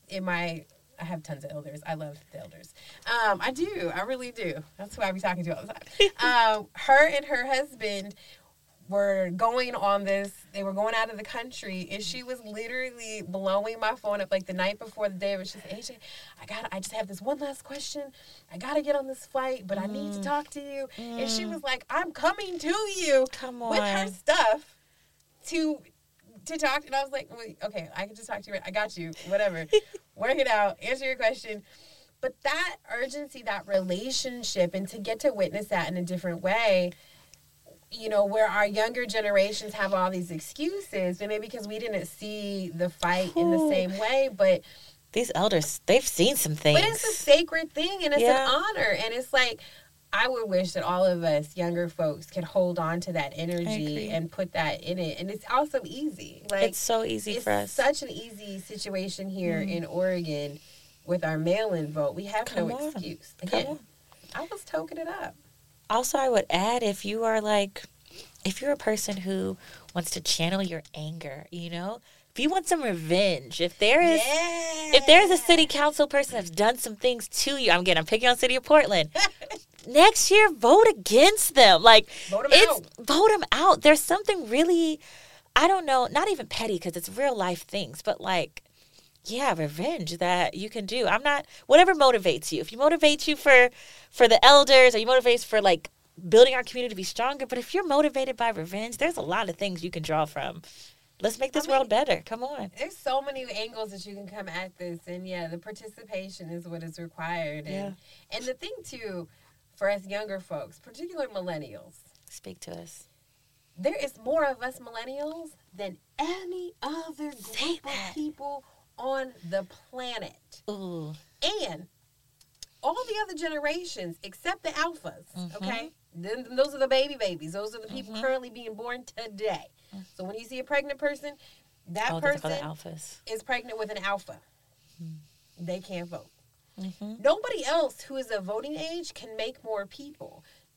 I have tons of elders. I love the elders. I do. I really do. That's who I be talking to all the time. Her and her husband were going on this. They were going out of the country, and she was literally blowing my phone up like the night before the day. But she said, AJ, I just have this one last question. I got to get on this flight, but I need to talk to you. And she was like, I'm coming to you with her stuff to talk. And I was like, wait, okay, I can just talk to you. I got you. Whatever. Work it out. Answer your question. But that urgency, that relationship, and to get to witness that in a different way, you know, where our younger generations have all these excuses, and maybe because we didn't see the fight in the same way, but these elders, they've seen some things. But it's a sacred thing, and it's an honor, and it's like, I would wish that all of us younger folks could hold on to that energy and put that in it. And it's also easy. Like, it's so easy for us. It's such an easy situation here in Oregon with our mail-in vote. We have no excuse. Again, I was toking it up. Also, I would add, if you're a person who wants to channel your anger, you know, if you want some revenge, if there's a city council person that's done some things to you, I'm picking on City of Portland. Next year, vote against them. Like, vote them out. There's something really, I don't know, not even petty because it's real life things, but like, revenge that you can do. Whatever motivates you. If you motivate you for the elders, or you motivate for like building our community to be stronger, but if you're motivated by revenge, there's a lot of things you can draw from. Let's make this world better. Come on. There's so many angles that you can come at this, and the participation is what is required. And the thing too, for us younger folks, particularly millennials. Speak to us. There is more of us millennials than any other group of people on the planet. Ooh. And all the other generations, except the alphas, okay? Then those are the babies. Those are the people currently being born today. So when you see a pregnant person, that person is pregnant with an alpha. They can't vote. Nobody else who is of voting age can make more people.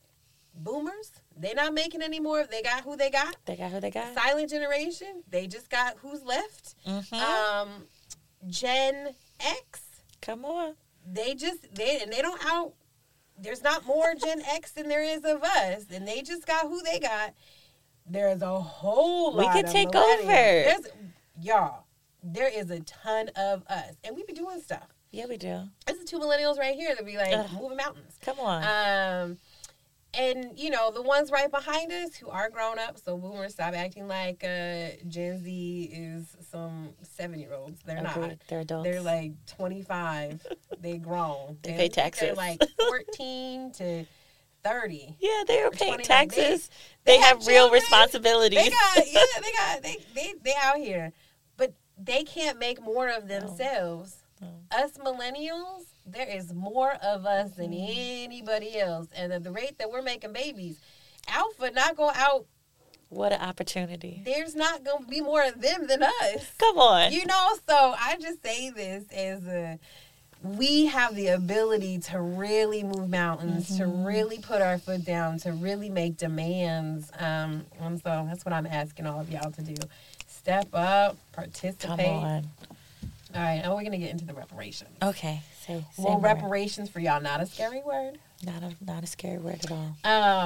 Boomers, they not making any more. They got who they got. They got who they got. Silent generation, they just got who's left. Mm-hmm. Gen X, Come on. they don't out. There's not more Gen X than there is of us, and they just got who they got. There's a whole lot. We could of take millennials. over. Y'all, there is a ton of us, and we be doing stuff. Yeah, we do. There's the two millennials right here that be like moving mountains. Come on. And, you know, the ones right behind us who are grown up, so boomers, stop acting like Gen Z is some 7-year-olds. They're Agreed. not. They're adults. They're like 25. They grown. They pay taxes. They're like 14 to 30. Yeah, they are paying 29. taxes. They They have have real children. responsibilities. They out here. But they can't make more of themselves. No. Us millennials, there is more of us than anybody else. And at the rate that we're making babies, Alpha not going out. What an opportunity. There's not going to be more of them than us. Come on. You know, so I just say this as we have the ability to really move mountains, to really put our foot down, to really make demands. And so that's what I'm asking all of y'all to do. Step up, participate. Come on. All right, now we're going to get into the reparations. Okay. Say Well, word. reparations for y'all, not a scary word. Not a scary word at all.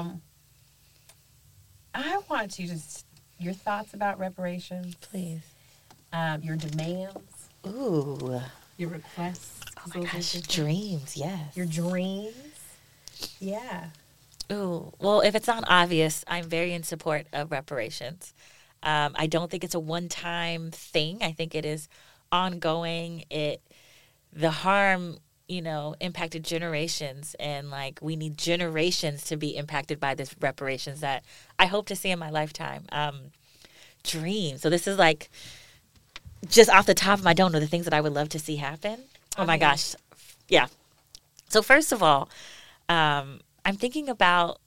I want you to, your thoughts about reparations, Please. your demands, Ooh. your requests. Oh my gosh. Dreams. Yes. Your dreams. Yeah. Ooh. Well, if it's not obvious, I'm very in support of reparations. I don't think it's a one-time thing. I think it is ongoing. The harm, impacted generations, and like we need generations to be impacted by this reparations that I hope to see in my lifetime. Dreams. So this is like just off the top of my dome of the things that I would love to see happen. Oh my gosh. Yeah. So first of all, I'm thinking about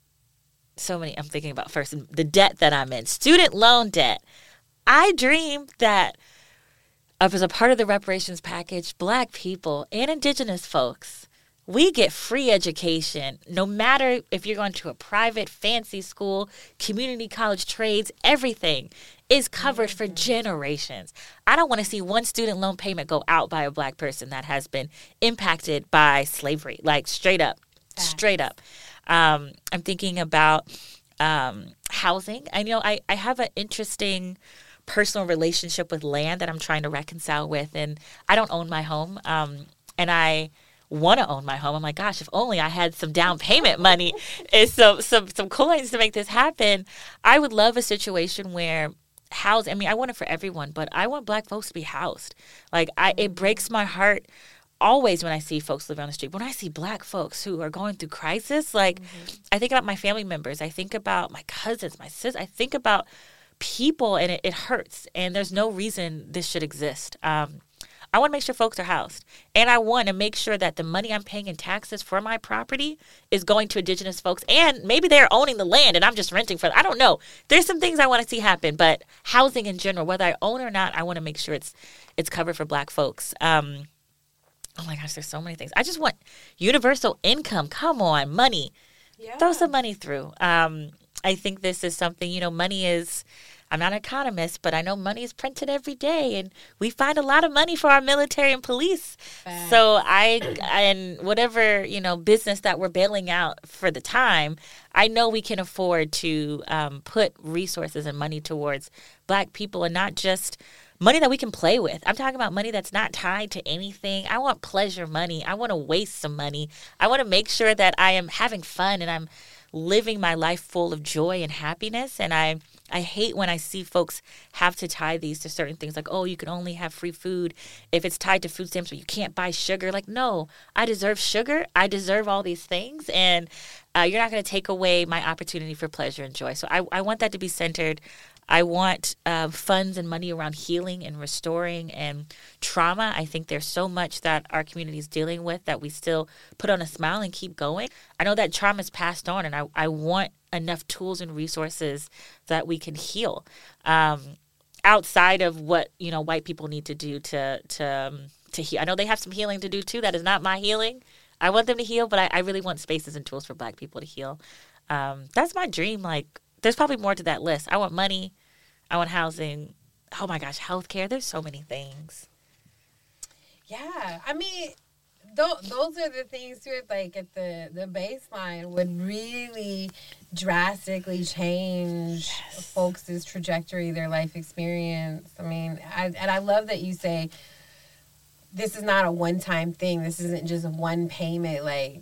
I'm thinking about first the debt that I'm in, student loan debt. I dream that as a part of the reparations package, Black people and Indigenous folks, we get free education, no matter if you're going to a private fancy school, community college, trades, everything is covered for generations. I don't want to see one student loan payment go out by a Black person that has been impacted by slavery, like straight up. I'm thinking about housing. I have an interesting personal relationship with land that I'm trying to reconcile with, and I don't own my home, and I want to own my home. I'm like, gosh, if only I had some down payment money and some coins to make this happen. I would love a situation where I want it for everyone, but I want Black folks to be housed. Like, it breaks my heart always when I see folks living on the street. When I see Black folks who are going through crisis, like I think about my family members, I think about my cousins, my sisters, I think about people, and it hurts, and there's no reason this should exist. I want to make sure folks are housed, and I want to make sure that the money I'm paying in taxes for my property is going to Indigenous folks, and maybe they're owning the land and I'm just renting for them. I don't know. There's some things I want to see happen, but housing in general, whether I own or not, I want to make sure it's covered for Black folks. Oh my gosh, there's so many things. I just want universal income. Come on, money. Yeah. Throw some money through. I think this is something, money is, I'm not an economist, but I know money is printed every day, and we find a lot of money for our military and police. So and whatever, business that we're bailing out for the time, I know we can afford to put resources and money towards Black people, and not just money that we can play with. I'm talking about money that's not tied to anything. I want pleasure money. I want to waste some money. I want to make sure that I am having fun and I'm living my life full of joy and happiness. And I hate when I see folks have to tie these to certain things, like, oh, you can only have free food if it's tied to food stamps, or you can't buy sugar. Like, no, I deserve sugar. I deserve all these things. And you're not going to take away my opportunity for pleasure and joy. So I want that to be centered. I want funds and money around healing and restoring and trauma. I think there's so much that our community is dealing with that we still put on a smile and keep going. I know that trauma is passed on, and I want enough tools and resources that we can heal outside of what white people need to do to heal. I know they have some healing to do too. That is not my healing. I want them to heal, but I really want spaces and tools for Black people to heal. That's my dream. Like, there's probably more to that list. I want money. I want housing. Oh my gosh, healthcare. There's so many things. Yeah, I mean, those are the things too. Like at the baseline would really drastically change folks' trajectory, their life experience. I mean, I love that you say this is not a one-time thing. This isn't just one payment. Like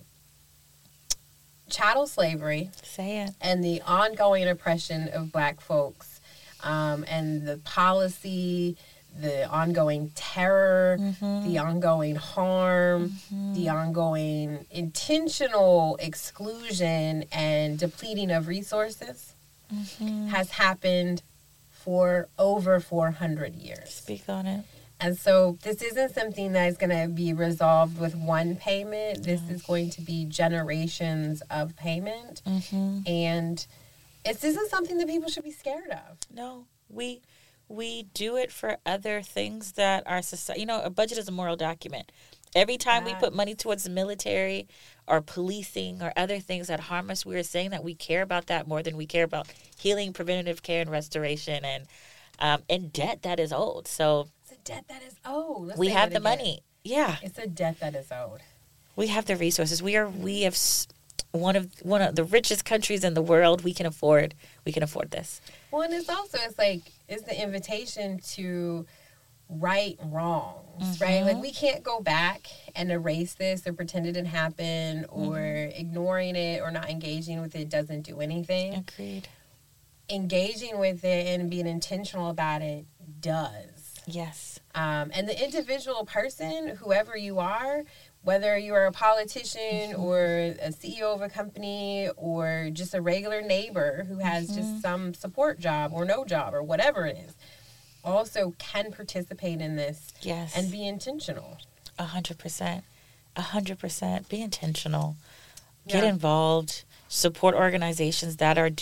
chattel slavery, say it, and the ongoing oppression of Black folks, and the policy, the ongoing terror, the ongoing harm, the ongoing intentional exclusion and depleting of resources has happened for over 400 years. Speak on it. And so this isn't something that is going to be resolved with one payment. This is going to be generations of payment. And this isn't something that people should be scared of. No, we do it for other things that our society, you know, a budget is a moral document. Every time we put money towards the military or policing or other things that harm us, we are saying that we care about that more than we care about healing, preventative care, and restoration, and debt that is old. So it's a debt that is owed. We have the money. Yeah, it's a debt that is owed. We have the resources. We have one of the richest countries in the world. We can afford this. Well, and it's the invitation to right wrongs, right? Like, we can't go back and erase this or pretend it didn't happen, or ignoring it or not engaging with it doesn't do anything. Agreed. Engaging with it and being intentional about it does. Yes. And the individual person, whoever you are, whether you're a politician or a CEO of a company or just a regular neighbor who has just some support job or no job or whatever it is, also can participate in this. Yes. And be intentional. 100%. 100%. Be intentional. Get involved. Support organizations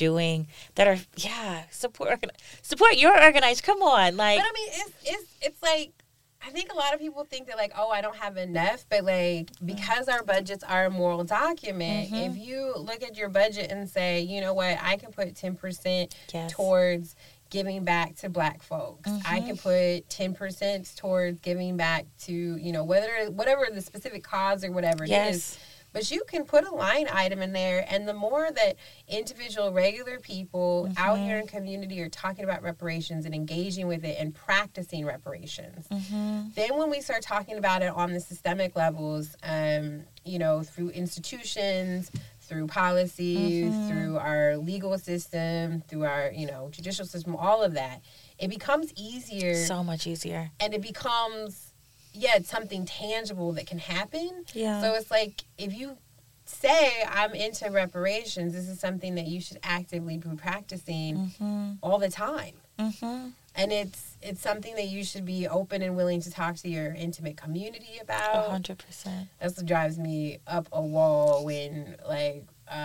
support your organized. Come on. Like, but I mean, it's like, I think a lot of people think that, like, oh, I don't have enough, but, like, because our budgets are a moral document, if you look at your budget and say, you know what, I can put 10% towards giving back to Black folks. I can put 10% towards giving back to, you know, whatever the specific cause or whatever it is. But you can put a line item in there, and the more that individual, regular people out here in community are talking about reparations and engaging with it and practicing reparations, then when we start talking about it on the systemic levels, you know, through institutions, through policies, through our legal system, through our, you know, judicial system, all of that, it becomes easier. So much easier. And it becomes... it's something tangible that can happen. Yeah. So it's like, if you say, I'm into reparations, this is something that you should actively be practicing all the time. And it's something that you should be open and willing to talk to your intimate community about. 100%. That's what drives me up a wall when, like,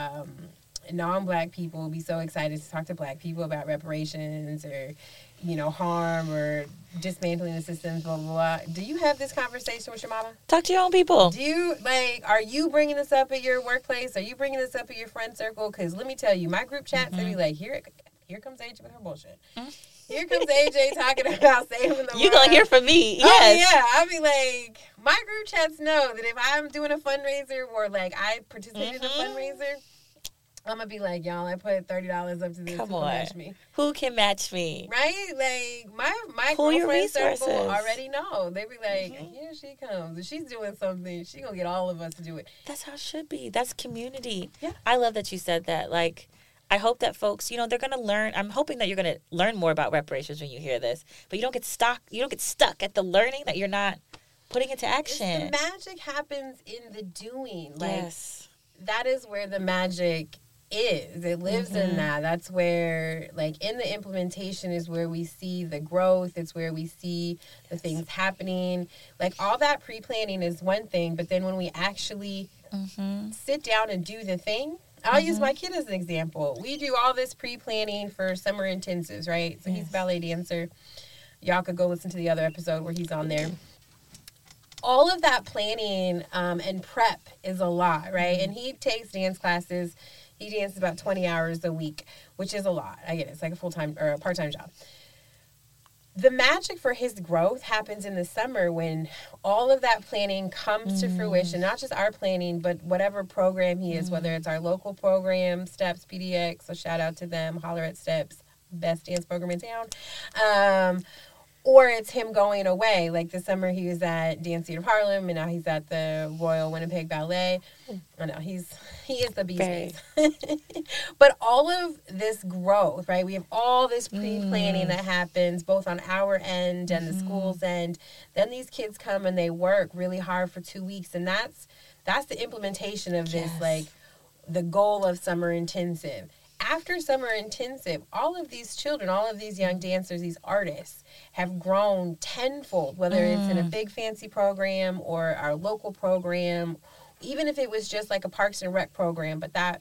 non-Black people be so excited to talk to Black people about reparations or, you know, harm or dismantling the systems, blah, blah, blah. Do you have this conversation with your mama? Talk to your own people. Do you, like, are you bringing this up at your workplace? Are you bringing this up at your friend circle? Because let me tell you, my group chats, they be like, here comes AJ with her bullshit. Here comes AJ talking about saving the world. You're going to hear from me. Yes. Oh, yeah. I'll be like, my group chats know that if I'm doing a fundraiser or, like, I participated in a fundraiser, I'm going to be like, y'all, I put $30 up to this. Come Who on. can match me? Who can match me? Right? Like, my Pull your girlfriend circle resources. already know. They be like, here she comes. If she's doing something, she going to get all of us to do it. That's how it should be. That's community. Yeah. I love that you said that. Like, I hope that folks, you know, they're going to learn. I'm hoping that you're going to learn more about reparations when you hear this. But you don't get stuck at the learning that you're not putting into action. The magic happens in the doing. Like, yes. That is where the magic is. It lives in that. That's where, like, in the implementation is where we see the growth. It's where we see the things happening. Like, all that pre-planning is one thing, but then when we actually sit down and do the thing, I'll use my kid as an example. We do all this pre-planning for summer intensives, right? So he's a ballet dancer. Y'all could go listen to the other episode where he's on there. All of that planning and prep is a lot, right? And he takes dance classes, He dances about 20 hours a week, which is a lot. I get it. It's like a full-time or a part-time job. The magic for his growth happens in the summer when all of that planning comes to fruition, not just our planning, but whatever program he is, whether it's our local program, Steps PDX, so shout out to them, holler at Steps, best dance program in town, or it's him going away. Like this summer he was at Dance Theater of Harlem, and now he's at the Royal Winnipeg Ballet. I know, he is the beast. But all of this growth, right? We have all this pre-planning that happens both on our end and the school's end. Then these kids come and they work really hard for 2 weeks, and that's the implementation of this, like the goal of Summer Intensive. After Summer Intensive, all of these children, all of these young dancers, these artists have grown tenfold, whether it's in a big fancy program or our local program, even if it was just like a Parks and Rec program, but that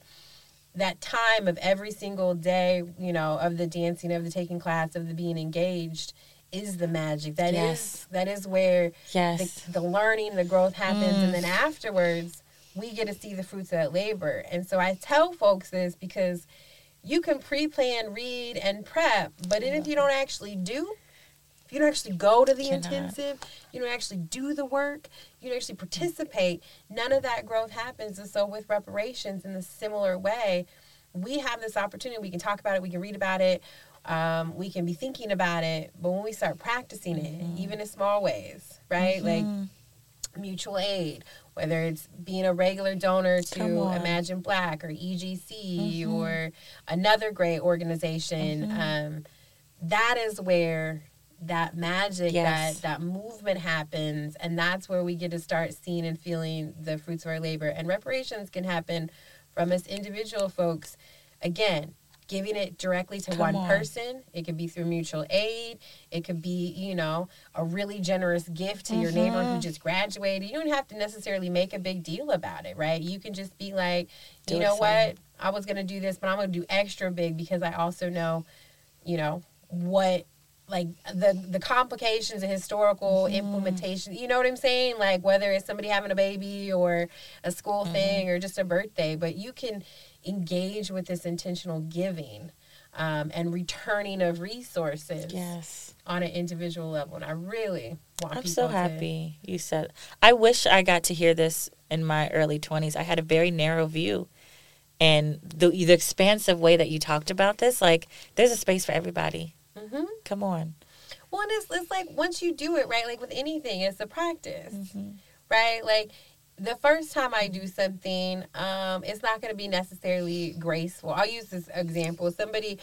time of every single day, you know, of the dancing, of the taking class, of the being engaged is the magic. That is where the learning, the growth happens. And then afterwards, we get to see the fruits of that labor. And so I tell folks this because you can pre-plan, read, and prep, but if you don't actually do, if you don't actually go to the intensive, you don't actually do the work, you don't actually participate, none of that growth happens. And so with reparations in a similar way, we have this opportunity. We can talk about it, we can read about it, we can be thinking about it, but when we start practicing it, even in small ways, right? Like mutual aid, whether it's being a regular donor to Imagine Black or EGC or another great organization, that is where that magic, that movement happens, and that's where we get to start seeing and feeling the fruits of our labor. And reparations can happen from us individual folks, again, giving it directly to one person. It could be through mutual aid. It could be, you know, a really generous gift to your neighbor who just graduated. You don't have to necessarily make a big deal about it, right? You can just be like, you know what? I was going to do this, but I'm going to do extra big because I also know, you know, what, like, the complications and historical implementation. You know what I'm saying? Like, whether it's somebody having a baby or a school thing or just a birthday. But you can engage with this intentional giving and returning of resources on an individual level. And I really want people to... I'm so happy you said... I wish I got to hear this in my early 20s. I had a very narrow view. And the expansive way that you talked about this, like, there's a space for everybody. Come on. Well, and it's like, once you do it, right, like with anything, it's a practice, right? Like, the first time I do something, it's not going to be necessarily graceful. I'll use this example. Somebody,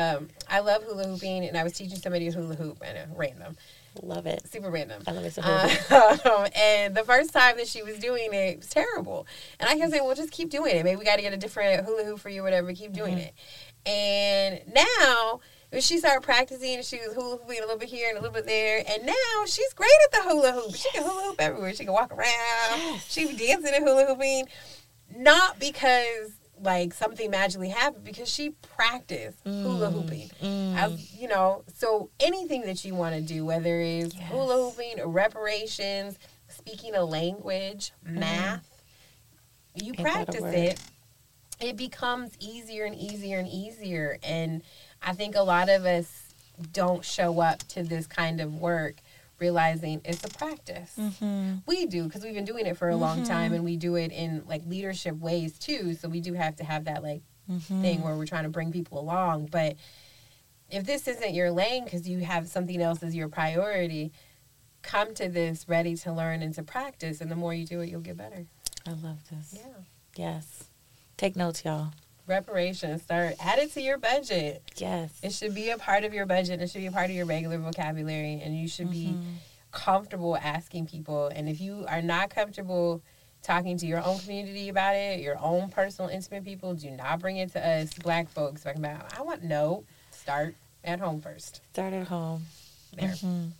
I love hula hooping, and I was teaching somebody a hula hoop, and random. Love it. Super random. I love it so much. And the first time that she was doing it, it was terrible. And I kept saying, well, just keep doing it. Maybe we got to get a different hula hoop for you, whatever. Keep doing it. And now... she started practicing, and she was hula hooping a little bit here and a little bit there, and now she's great at the hula hoop. She can hula hoop everywhere. She can walk around. She be dancing and hula hooping, not because like something magically happened, because she practiced hula hooping. As, you know, so anything that you want to do, whether it's hula hooping, reparations, speaking a language, math, you practice it. It becomes easier and easier and easier. And I think a lot of us don't show up to this kind of work realizing it's a practice. We do, because we've been doing it for a long time, and we do it in like leadership ways too. So we do have to have that like thing where we're trying to bring people along. But if this isn't your lane because you have something else as your priority, come to this ready to learn and to practice. And the more you do it, you'll get better. I love this. Yeah. Yes. Take notes, y'all. Reparations. Add it to your budget. Yes. It should be a part of your budget. It should be a part of your regular vocabulary. And you should be comfortable asking people. And if you are not comfortable talking to your own community about it, your own personal, intimate people, do not bring it to us, Black folks. Talking about, start at home first. Start at home. There.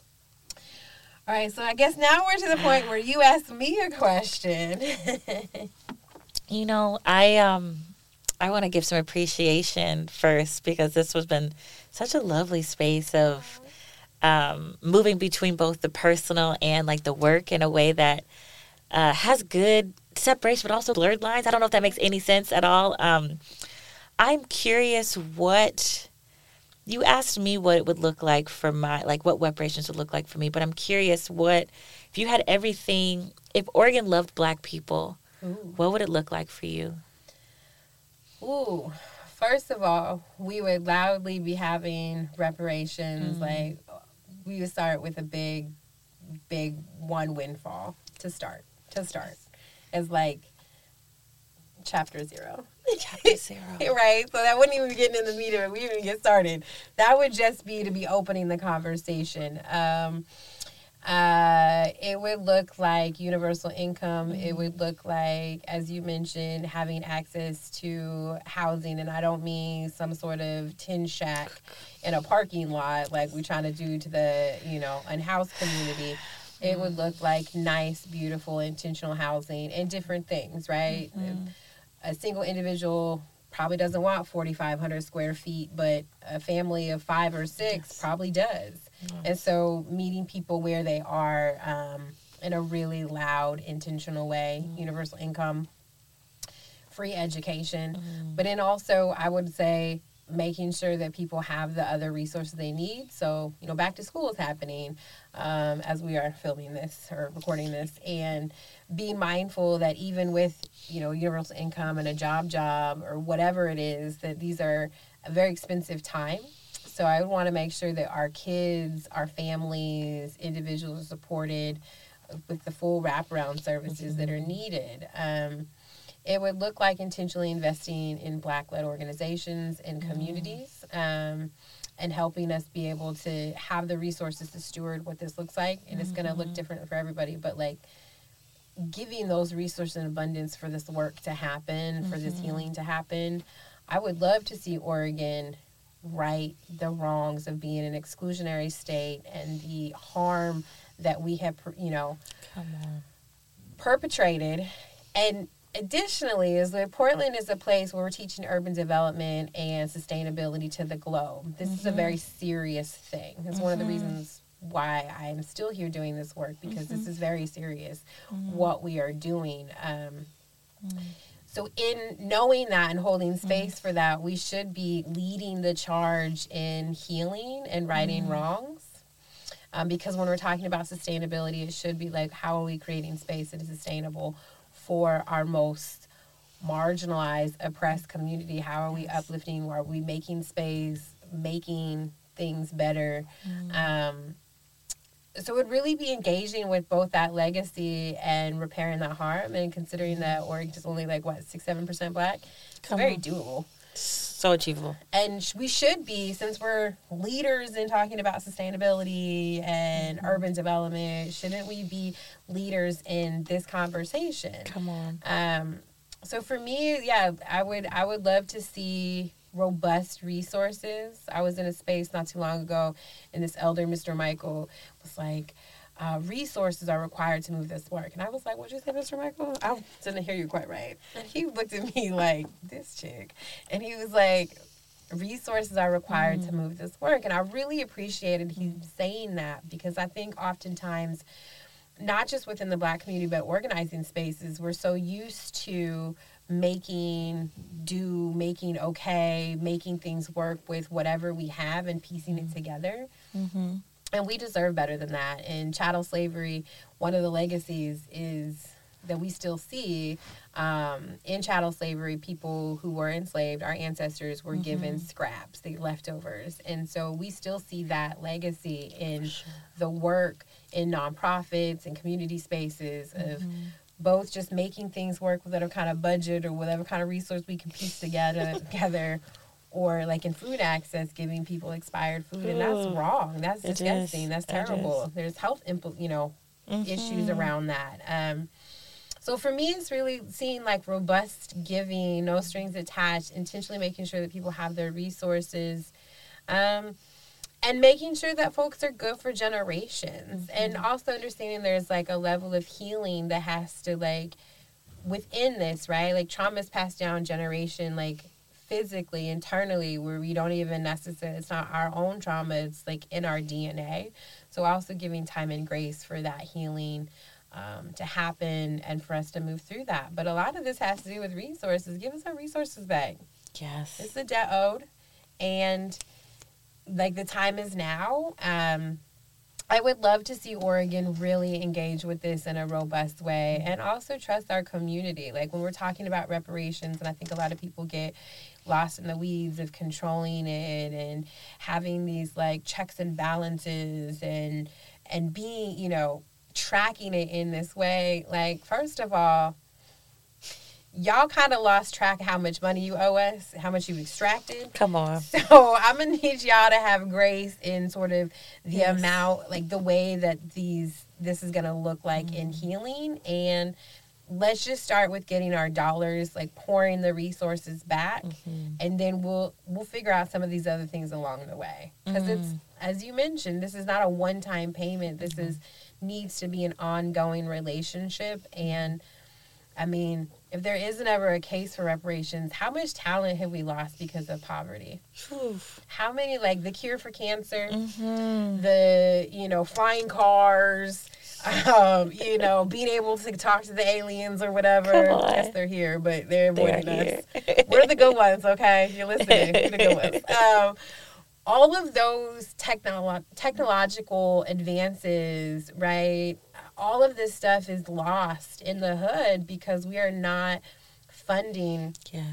All right. So I guess now we're to the point where you ask me a question. You know, I want to give some appreciation first, because this has been such a lovely space of moving between both the personal and like the work in a way that has good separation, but also blurred lines. I don't know if that makes any sense at all. I'm curious what you asked me what it would look like for my, like what reparations would look like for me, but I'm curious what, if you had everything, if Oregon loved Black people, what would it look like for you? Ooh, first of all, we would loudly be having reparations. Like, we would start with a big one windfall to start. As like chapter 0. Chapter 0. Right? So that wouldn't even be getting in the meat of it. We didn't even get started. That would just be to be opening the conversation. It would look like universal income. It would look like, as you mentioned, having access to housing. And I don't mean some sort of tin shack in a parking lot like we're trying to do to the, unhoused community. It would look like nice, beautiful, intentional housing and different things, right? A single individual probably doesn't want 4,500 square feet, but a family of 5 or 6 probably does. And so meeting people where they are in a really loud, intentional way, universal income, free education. But then also, I would say, making sure that people have the other resources they need. So, back to school is happening as we are filming this or recording this, and being mindful that even with, universal income and a job or whatever it is, that these are a very expensive time. So I would want to make sure that our kids, our families, individuals are supported with the full wraparound services that are needed. It would look like intentionally investing in Black-led organizations and communities, and helping us be able to have the resources to steward what this looks like. And it's going to look different for everybody, but like giving those resources in abundance for this work to happen, for this healing to happen. I would love to see Oregon right the wrongs of being an exclusionary state and the harm that we have, perpetrated. And additionally, is that Portland is a place where we're teaching urban development and sustainability to the globe. This is a very serious thing. It's one of the reasons why I'm still here doing this work, because this is very serious, what we are doing. So in knowing that and holding space for that, we should be leading the charge in healing and righting wrongs. Because when we're talking about sustainability, it should be like, how are we creating space that is sustainable for our most marginalized, oppressed community? How are we uplifting? Are we making space, making things better? So it would really be engaging with both that legacy and repairing that harm, and considering that Oregon is only 6-7% Black. It's very doable. So achievable. And we should be, since we're leaders in talking about sustainability and urban development, shouldn't we be leaders in this conversation? Come on. So for me, yeah, I would love to see robust resources. I was in a space not too long ago, and this elder, Mr. Michael, was like, resources are required to move this work. And I was like, what'd you say, Mr. Michael? I didn't hear you quite right. And he looked at me like, this chick. And he was like, resources are required to move this work. And I really appreciated him saying that, because I think oftentimes, not just within the Black community, but organizing spaces, we're so used to making okay, making things work with whatever we have and piecing it together. And we deserve better than that. In chattel slavery, one of the legacies is that we still see in chattel slavery, people who were enslaved, our ancestors were given scraps, the leftovers. And so we still see that legacy in the work in nonprofits and community spaces of both just making things work with whatever kind of budget or whatever kind of resource we can piece together, or like in food access, giving people expired food. And that's wrong. That's disgusting. That's terrible. There's health issues around that. So for me, it's really seeing robust giving, no strings attached, intentionally making sure that people have their resources, and making sure that folks are good for generations. And also understanding there's a level of healing that has to within this, right? Trauma is passed down generation, physically, internally, where we don't even necessarily, it's not our own trauma, it's in our DNA. So also giving time and grace for that healing to happen and for us to move through that. But a lot of this has to do with resources. Give us our resources back. Yes. It's the debt owed. And like the time is now. I would love to see Oregon really engage with this in a robust way and also trust our community. Like when we're talking about reparations, and I think a lot of people get lost in the weeds of controlling it and having these like checks and balances and being, tracking it in this way. Like, first of all, y'all kind of lost track of how much money you owe us, how much you've extracted. Come on. So I'm going to need y'all to have grace in sort of the amount, like the way that this is going to look like in healing. And let's just start with getting our dollars, like pouring the resources back. And then we'll figure out some of these other things along the way. Because it's, as you mentioned, this is not a one-time payment. This needs to be an ongoing relationship. And I mean, if there isn't ever a case for reparations, how much talent have we lost because of poverty? How many, like the cure for cancer, the, flying cars, being able to talk to the aliens or whatever. Yes, they're here, but they're avoiding us. We're the good ones, okay? If you're listening, we're the good ones. All of those technological advances, right? All of this stuff is lost in the hood because we are not funding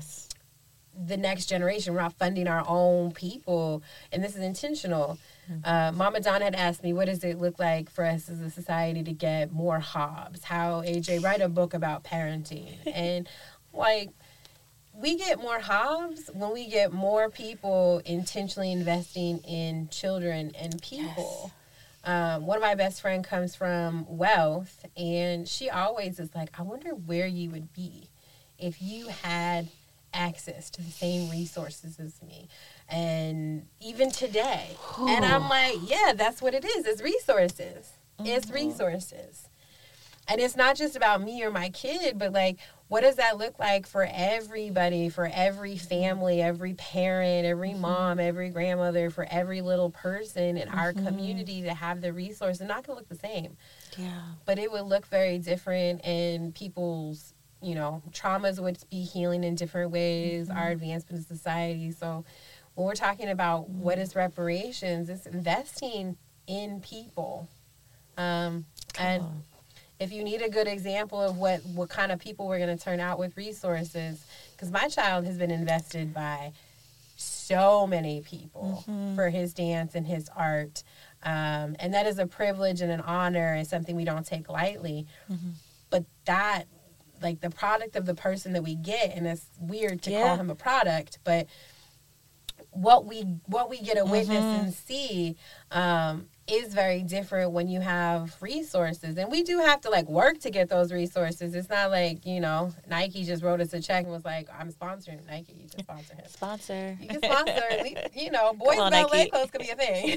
the next generation. We're not funding our own people, and this is intentional. Mama Donna had asked me, what does it look like for us as a society to get more Hobbs? How, AJ, write a book about parenting. And, like, we get more Hobbs when we get more people intentionally investing in children and people. One of my best friends comes from wealth, and she always is like, I wonder where you would be if you had access to the same resources as me. And even today. And I'm like, yeah, that's what it is. It's resources. It's resources. And it's not just about me or my kid, but like, what does that look like for everybody, for every family, every parent, every mom, every grandmother, for every little person in our community to have the resource? It's not going to look the same. Yeah. But it would look very different, and people's, traumas would be healing in different ways, our advancement as society. So when we're talking about what is reparations, it's investing in people. And if you need a good example of what kind of people we're going to turn out with resources, because my child has been invested by so many people for his dance and his art. And that is a privilege and an honor and something we don't take lightly. But that, like the product of the person that we get, and it's weird to call him a product, but what we get to witness and see is very different when you have resources. And we do have to like work to get those resources. It's not like, Nike just wrote us a check and was like, I'm sponsoring Nike. You can sponsor him. Sponsor. You can sponsor. Boys on, Ballet Nike. Clothes could be a thing.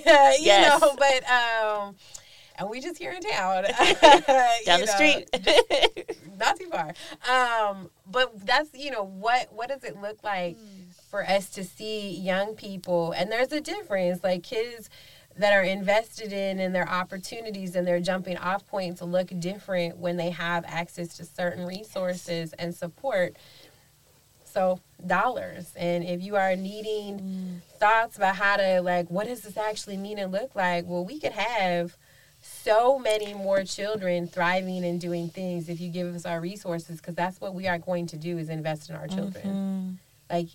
But and we just here in town. Down the street. Not too far. But that's, what does it look like for us to see young people? And there's a difference. Like kids that are invested in and their opportunities and their jumping off points look different when they have access to certain resources and support. So dollars. And if you are needing thoughts about how to, like, what does this actually mean and look like? Well, we could have so many more children thriving and doing things if you give us our resources, because that's what we are going to do, is invest in our children. Like,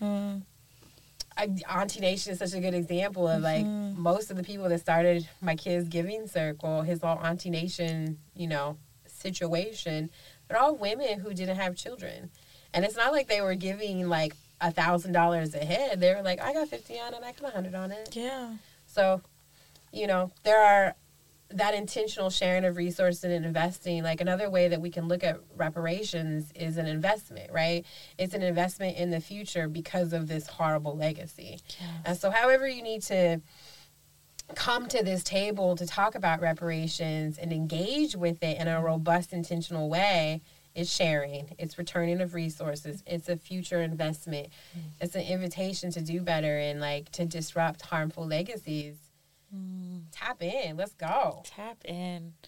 Auntie Nation is such a good example of, like, most of the people that started my kids' giving circle, his whole Auntie Nation, situation, they're all women who didn't have children. And it's not like they were giving, like, $1,000 a head. They were like, I got 50 on it, I got 100 on it. Yeah. So, there are that intentional sharing of resources and investing. Like, another way that we can look at reparations is an investment, right? It's an investment in the future because of this horrible legacy. Yes. And so however you need to come to this table to talk about reparations and engage with it in a robust, intentional way, it's sharing, it's returning of resources, it's a future investment, it's an invitation to do better and, like, to disrupt harmful legacies. Tap in. Let's go. Tap in.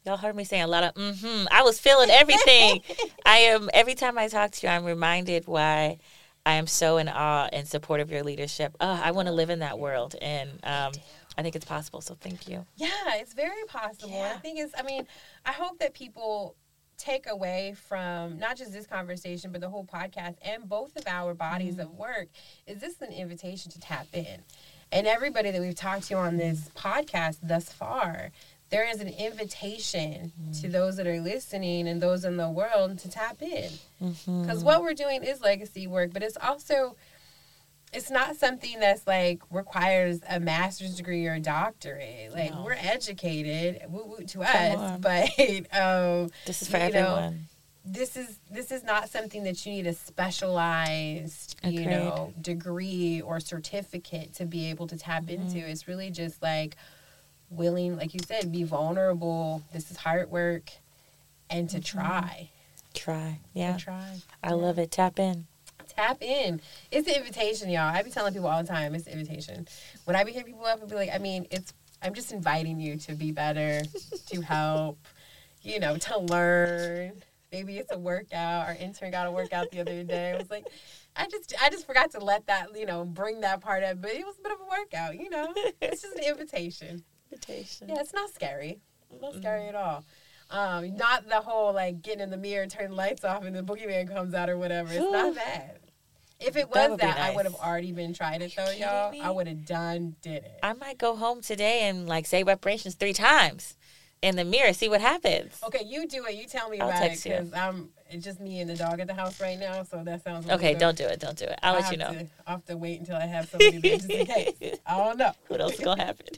Y'all heard me saying a lot of I was feeling everything. Every time I talk to you, I'm reminded why I am so in awe and support of your leadership. I want to live in that world, and I think it's possible, so thank you. Yeah, it's very possible. Yeah. And I think I hope that people take away from not just this conversation, but the whole podcast and both of our bodies of work, is this an invitation to tap in. And everybody that we've talked to on this podcast thus far, there is an invitation to those that are listening and those in the world to tap in. Because what we're doing is legacy work, but it's also, it's not something that's like requires a master's degree or a doctorate. Like, we're educated, woo to us, but this is for everyone. This is not something that you need a specialized, degree or certificate to be able to tap into. It's really just like willing, like you said, be vulnerable. This is hard work, and to try. Yeah. To try. I love it. Tap in. Tap in. It's an invitation, y'all. I be telling people all the time, it's an invitation. When I be hitting people up and be like, I'm just inviting you to be better, to help, to learn. Maybe it's a workout. Our intern got a workout the other day. I was like, I just forgot to let that, bring that part up. But it was a bit of a workout, It's just an invitation. Yeah, it's not scary. It's not scary at all. Not the whole, like, getting in the mirror, turn the lights off, and the boogeyman comes out or whatever. It's not that. If it was that, nice. I would have already been tried it, though, y'all. Me? I would have did it. I might go home today and, like, say reparations 3 times in the mirror, see what happens. Okay, you do it. You tell me about it, because it's just me and the dog at the house right now, so that sounds okay, don't do it. I'll let you know. I'll have to wait until I have somebody there just in case. I don't know. What else is going to happen?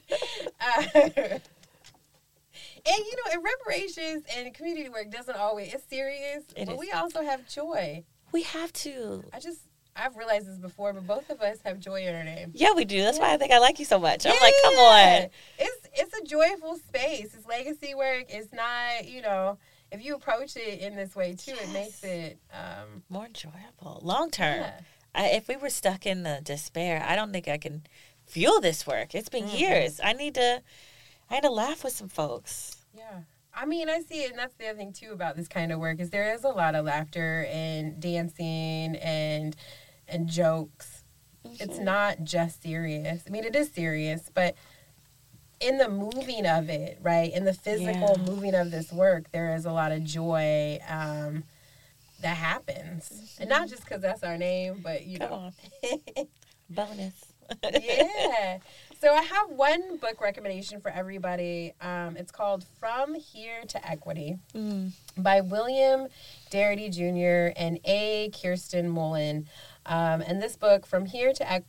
And, reparations and community work doesn't always, it's serious, but we also have joy. We have to. I've realized this before, but both of us have joy in our name. Yeah, we do. That's why I think I like you so much. I'm like, come on. It's a joyful space. It's legacy work. It's not, if you approach it in this way, too, it makes it more enjoyable. Long term. Yeah. If we were stuck in the despair, I don't think I can fuel this work. It's been years. I need to laugh with some folks. Yeah. I see it, and that's the other thing, too, about this kind of work, is there is a lot of laughter and dancing and jokes. It's not just serious. It is serious, but in the moving of it, right, in the physical moving of this work, there is a lot of joy that happens. And not just because that's our name, but, Come on. Bonus. Yeah. So I have one book recommendation for everybody. It's called From Here to Equity by William Darity Jr. and A. Kirsten Mullen. And this book, From Here to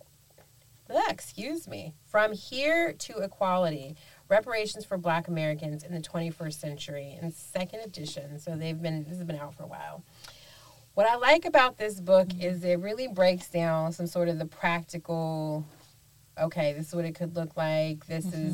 Equality, Reparations for Black Americans in the 21st Century, in 2nd edition. So this has been out for a while. What I like about this book is it really breaks down some sort of the practical, okay, this is what it could look like. This is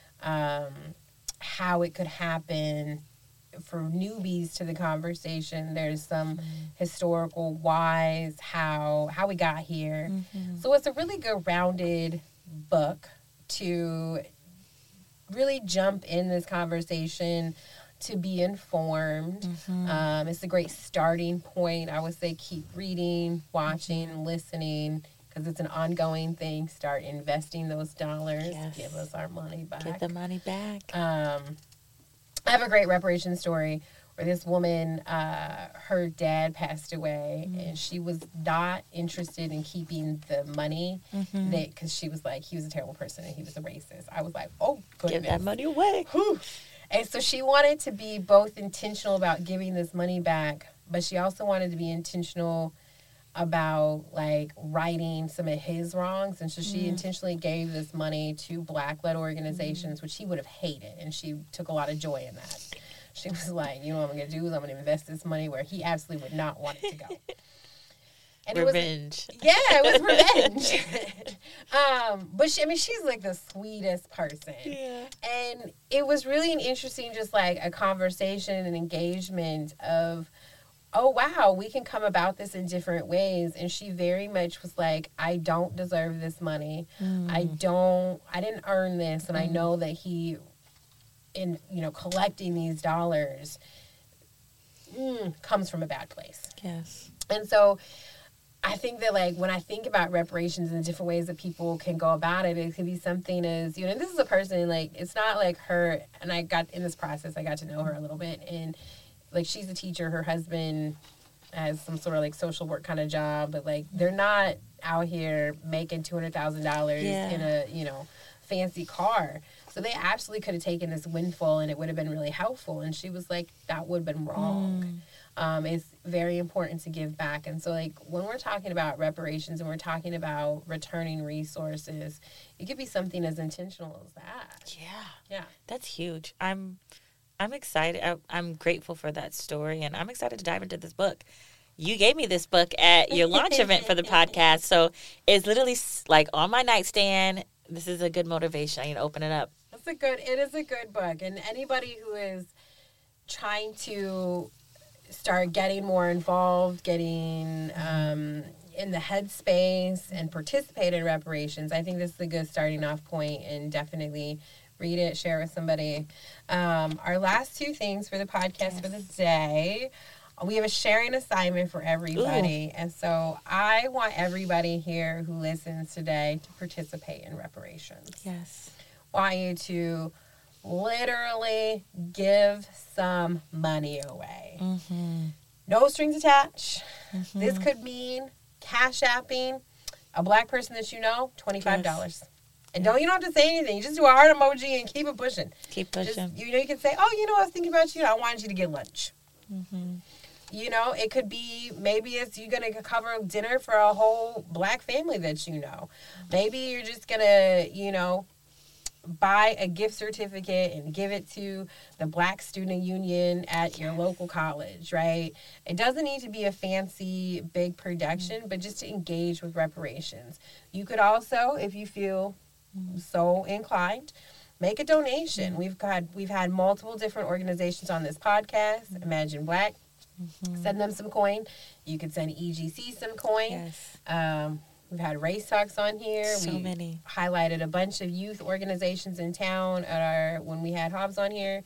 how it could happen for newbies to the conversation. There's some historical whys, how we got here. So it's a really good rounded book to really jump in this conversation, to be informed. It's a great starting point. I would say keep reading, watching, listening, because it's an ongoing thing. Start investing those dollars. Yes. Give us our money back. Get the money back. I have a great reparation story where this woman, her dad passed away, and she was not interested in keeping the money because she was like, he was a terrible person and he was a racist. I was like, oh, goodness. Give that money away. Whew. And so she wanted to be both intentional about giving this money back, but she also wanted to be intentional about, like, righting some of his wrongs. And so she intentionally gave this money to Black-led organizations, which he would have hated. And she took a lot of joy in that. She was like, you know what I'm going to do is I'm going to invest this money where he absolutely would not want it to go. And revenge. It was revenge. But she's like the sweetest person. Yeah. And it was really an interesting, just like a conversation and engagement of, oh, wow, we can come about this in different ways. And she very much was like, I don't deserve this money. I didn't earn this. And I know that he in, collecting these dollars comes from a bad place. Yes. And so I think that, like, when I think about reparations and the different ways that people can go about it, it could be something as, this is a person, like, it's not like her, and I got to know her a little bit, and, like, she's a teacher, her husband has some sort of, like, social work kind of job, but, like, they're not out here making $200,000 in a, fancy car. So they absolutely could have taken this windfall and it would have been really helpful. And she was like, that would have been wrong. It's very important to give back. And so, like, when we're talking about reparations and we're talking about returning resources, it could be something as intentional as that. Yeah. That's huge. I'm excited. I'm grateful for that story, and I'm excited to dive into this book. You gave me this book at your launch event for the podcast, so it's literally like on my nightstand. This is a good motivation. I need to open it up. It is a good book, and anybody who is trying to start getting more involved, getting in the headspace and participate in reparations, I think this is a good starting off point, and definitely read it, share it with somebody. Our last two things for the podcast for the day, we have a sharing assignment for everybody. And so I want everybody here who listens today to participate in reparations. Yes. I want you to literally give some money away. No strings attached. This could mean cash apping a black person that you know, $25. Yes. And you don't have to say anything. You just do a heart emoji and keep it pushing. Keep pushing. You can say, oh, I was thinking about you. I wanted you to get lunch. It could be, maybe it's you're going to cover dinner for a whole black family that you know. Maybe you're just going to, buy a gift certificate and give it to the Black Student Union at your local college, right? It doesn't need to be a fancy, big production, but just to engage with reparations. You could also, if you feel so inclined, make a donation. We've had multiple different organizations on this podcast. Imagine Black. Send them some coin. You could send EGC some coin. Yes. We've had Race Talks on here. So many. Highlighted a bunch of youth organizations in town when we had Hobbs on here.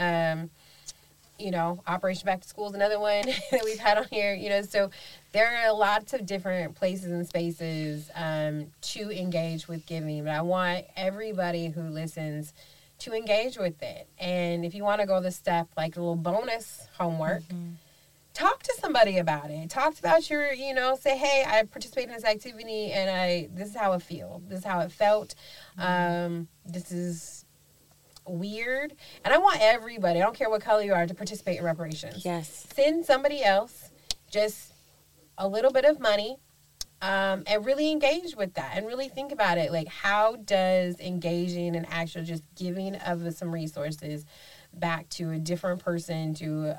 Operation Back to School is another one that we've had on here. So there are lots of different places and spaces to engage with giving. But I want everybody who listens to engage with it. And if you want to go the step, like a little bonus homework, talk to somebody about it. Talk about your, say, hey, I participated in this activity and this is how it feels. This is how it felt. This is weird. And I want everybody, I don't care what color you are, to participate in reparations. Yes. Send somebody else just a little bit of money and really engage with that and really think about it. Like, how does engaging and actual just giving of some resources back to a different person, to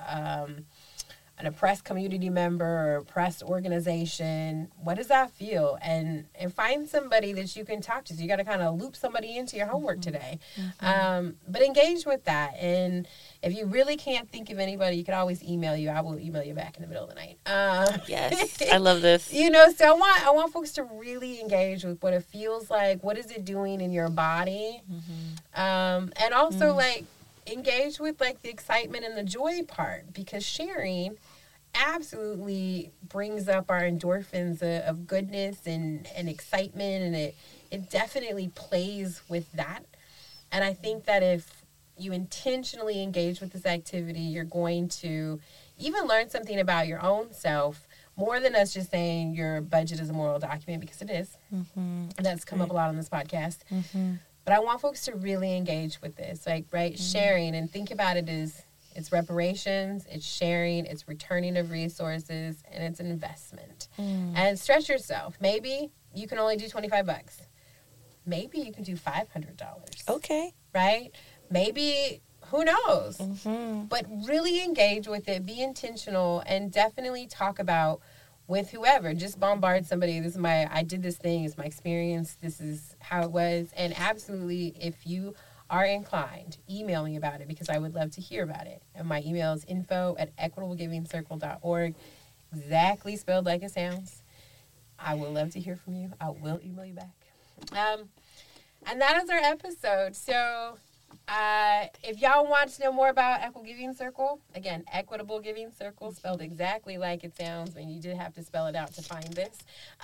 an oppressed community member or oppressed organization, what does that feel? And find somebody that you can talk to. So you got to kind of loop somebody into your homework today. But engage with that. And if you really can't think of anybody, you can always email you. I will email you back in the middle of the night. Yes, I love this. So I want folks to really engage with what it feels like. What is it doing in your body? And also, like, engage with, like, the excitement and the joy part, because sharing absolutely brings up our endorphins of goodness and excitement, and it definitely plays with that. And I think that if you intentionally engage with this activity, you're going to even learn something about your own self, more than us just saying your budget is a moral document, because it is. And that's come up a lot on this podcast. But I want folks to really engage with this, like, sharing, and think about it as it's reparations, it's sharing, it's returning of resources, and it's an investment. And stretch yourself. Maybe you can only do $25. Maybe you can do $500. Okay. Right? Maybe, who knows? But really engage with it, be intentional, and definitely talk about with whoever. Just bombard somebody. I did this thing. It's my experience. This is how it was. And absolutely, if you are inclined, email me about it, because I would love to hear about it. And my email is info@equitablegivingcircle.org. Exactly spelled like it sounds. I would love to hear from you. I will email you back. And that is our episode. So If y'all want to know more about Equitable Giving Circle, again, Equitable Giving Circle, spelled exactly like it sounds, and you did have to spell it out to find this.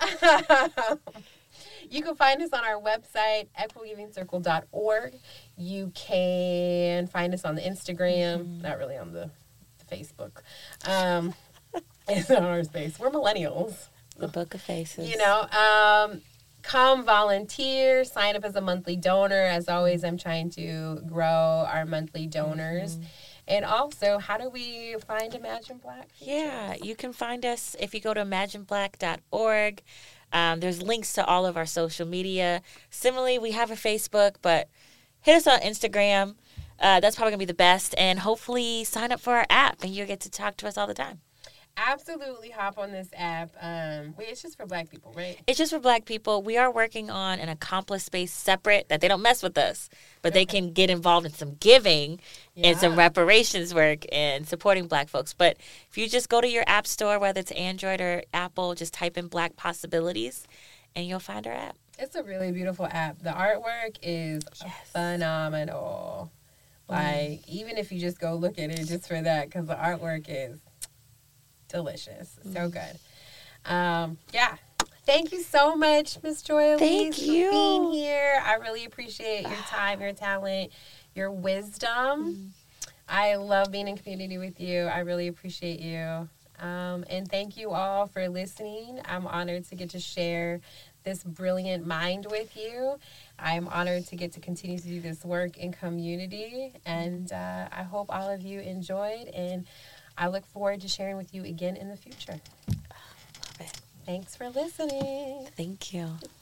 You can find us on our website, equitablegivingcircle.org. You can find us on the Instagram, not really on the Facebook. It's on our space. We're millennials. The Book of Faces. You know, come volunteer, sign up as a monthly donor. As always, I'm trying to grow our monthly donors. And also, how do we find Imagine Black? Yeah, you can find us if you go to imagineblack.org. There's links to all of our social media. Similarly, we have a Facebook, but hit us on Instagram. That's probably going to be the best. And hopefully sign up for our app, and you'll get to talk to us all the time. Absolutely hop on this app. It's just for Black people, right? It's just for Black people. We are working on an accomplice space separate that they don't mess with us, but they can get involved in some giving and some reparations work and supporting Black folks. But if you just go to your app store, whether it's Android or Apple, just type in Black Possibilities and you'll find our app. It's a really beautiful app. The artwork is phenomenal. Like, even if you just go look at it just for that, because the artwork is delicious. So good. Yeah. Thank you so much, Miss Joy Elise, Thank you for being here. I really appreciate your time, your talent, your wisdom. I love being in community with you. I really appreciate you. And thank you all for listening. I'm honored to get to share this brilliant mind with you. I'm honored to get to continue to do this work in community. And I hope all of you enjoyed, and I look forward to sharing with you again in the future. Love it. Thanks for listening. Thank you.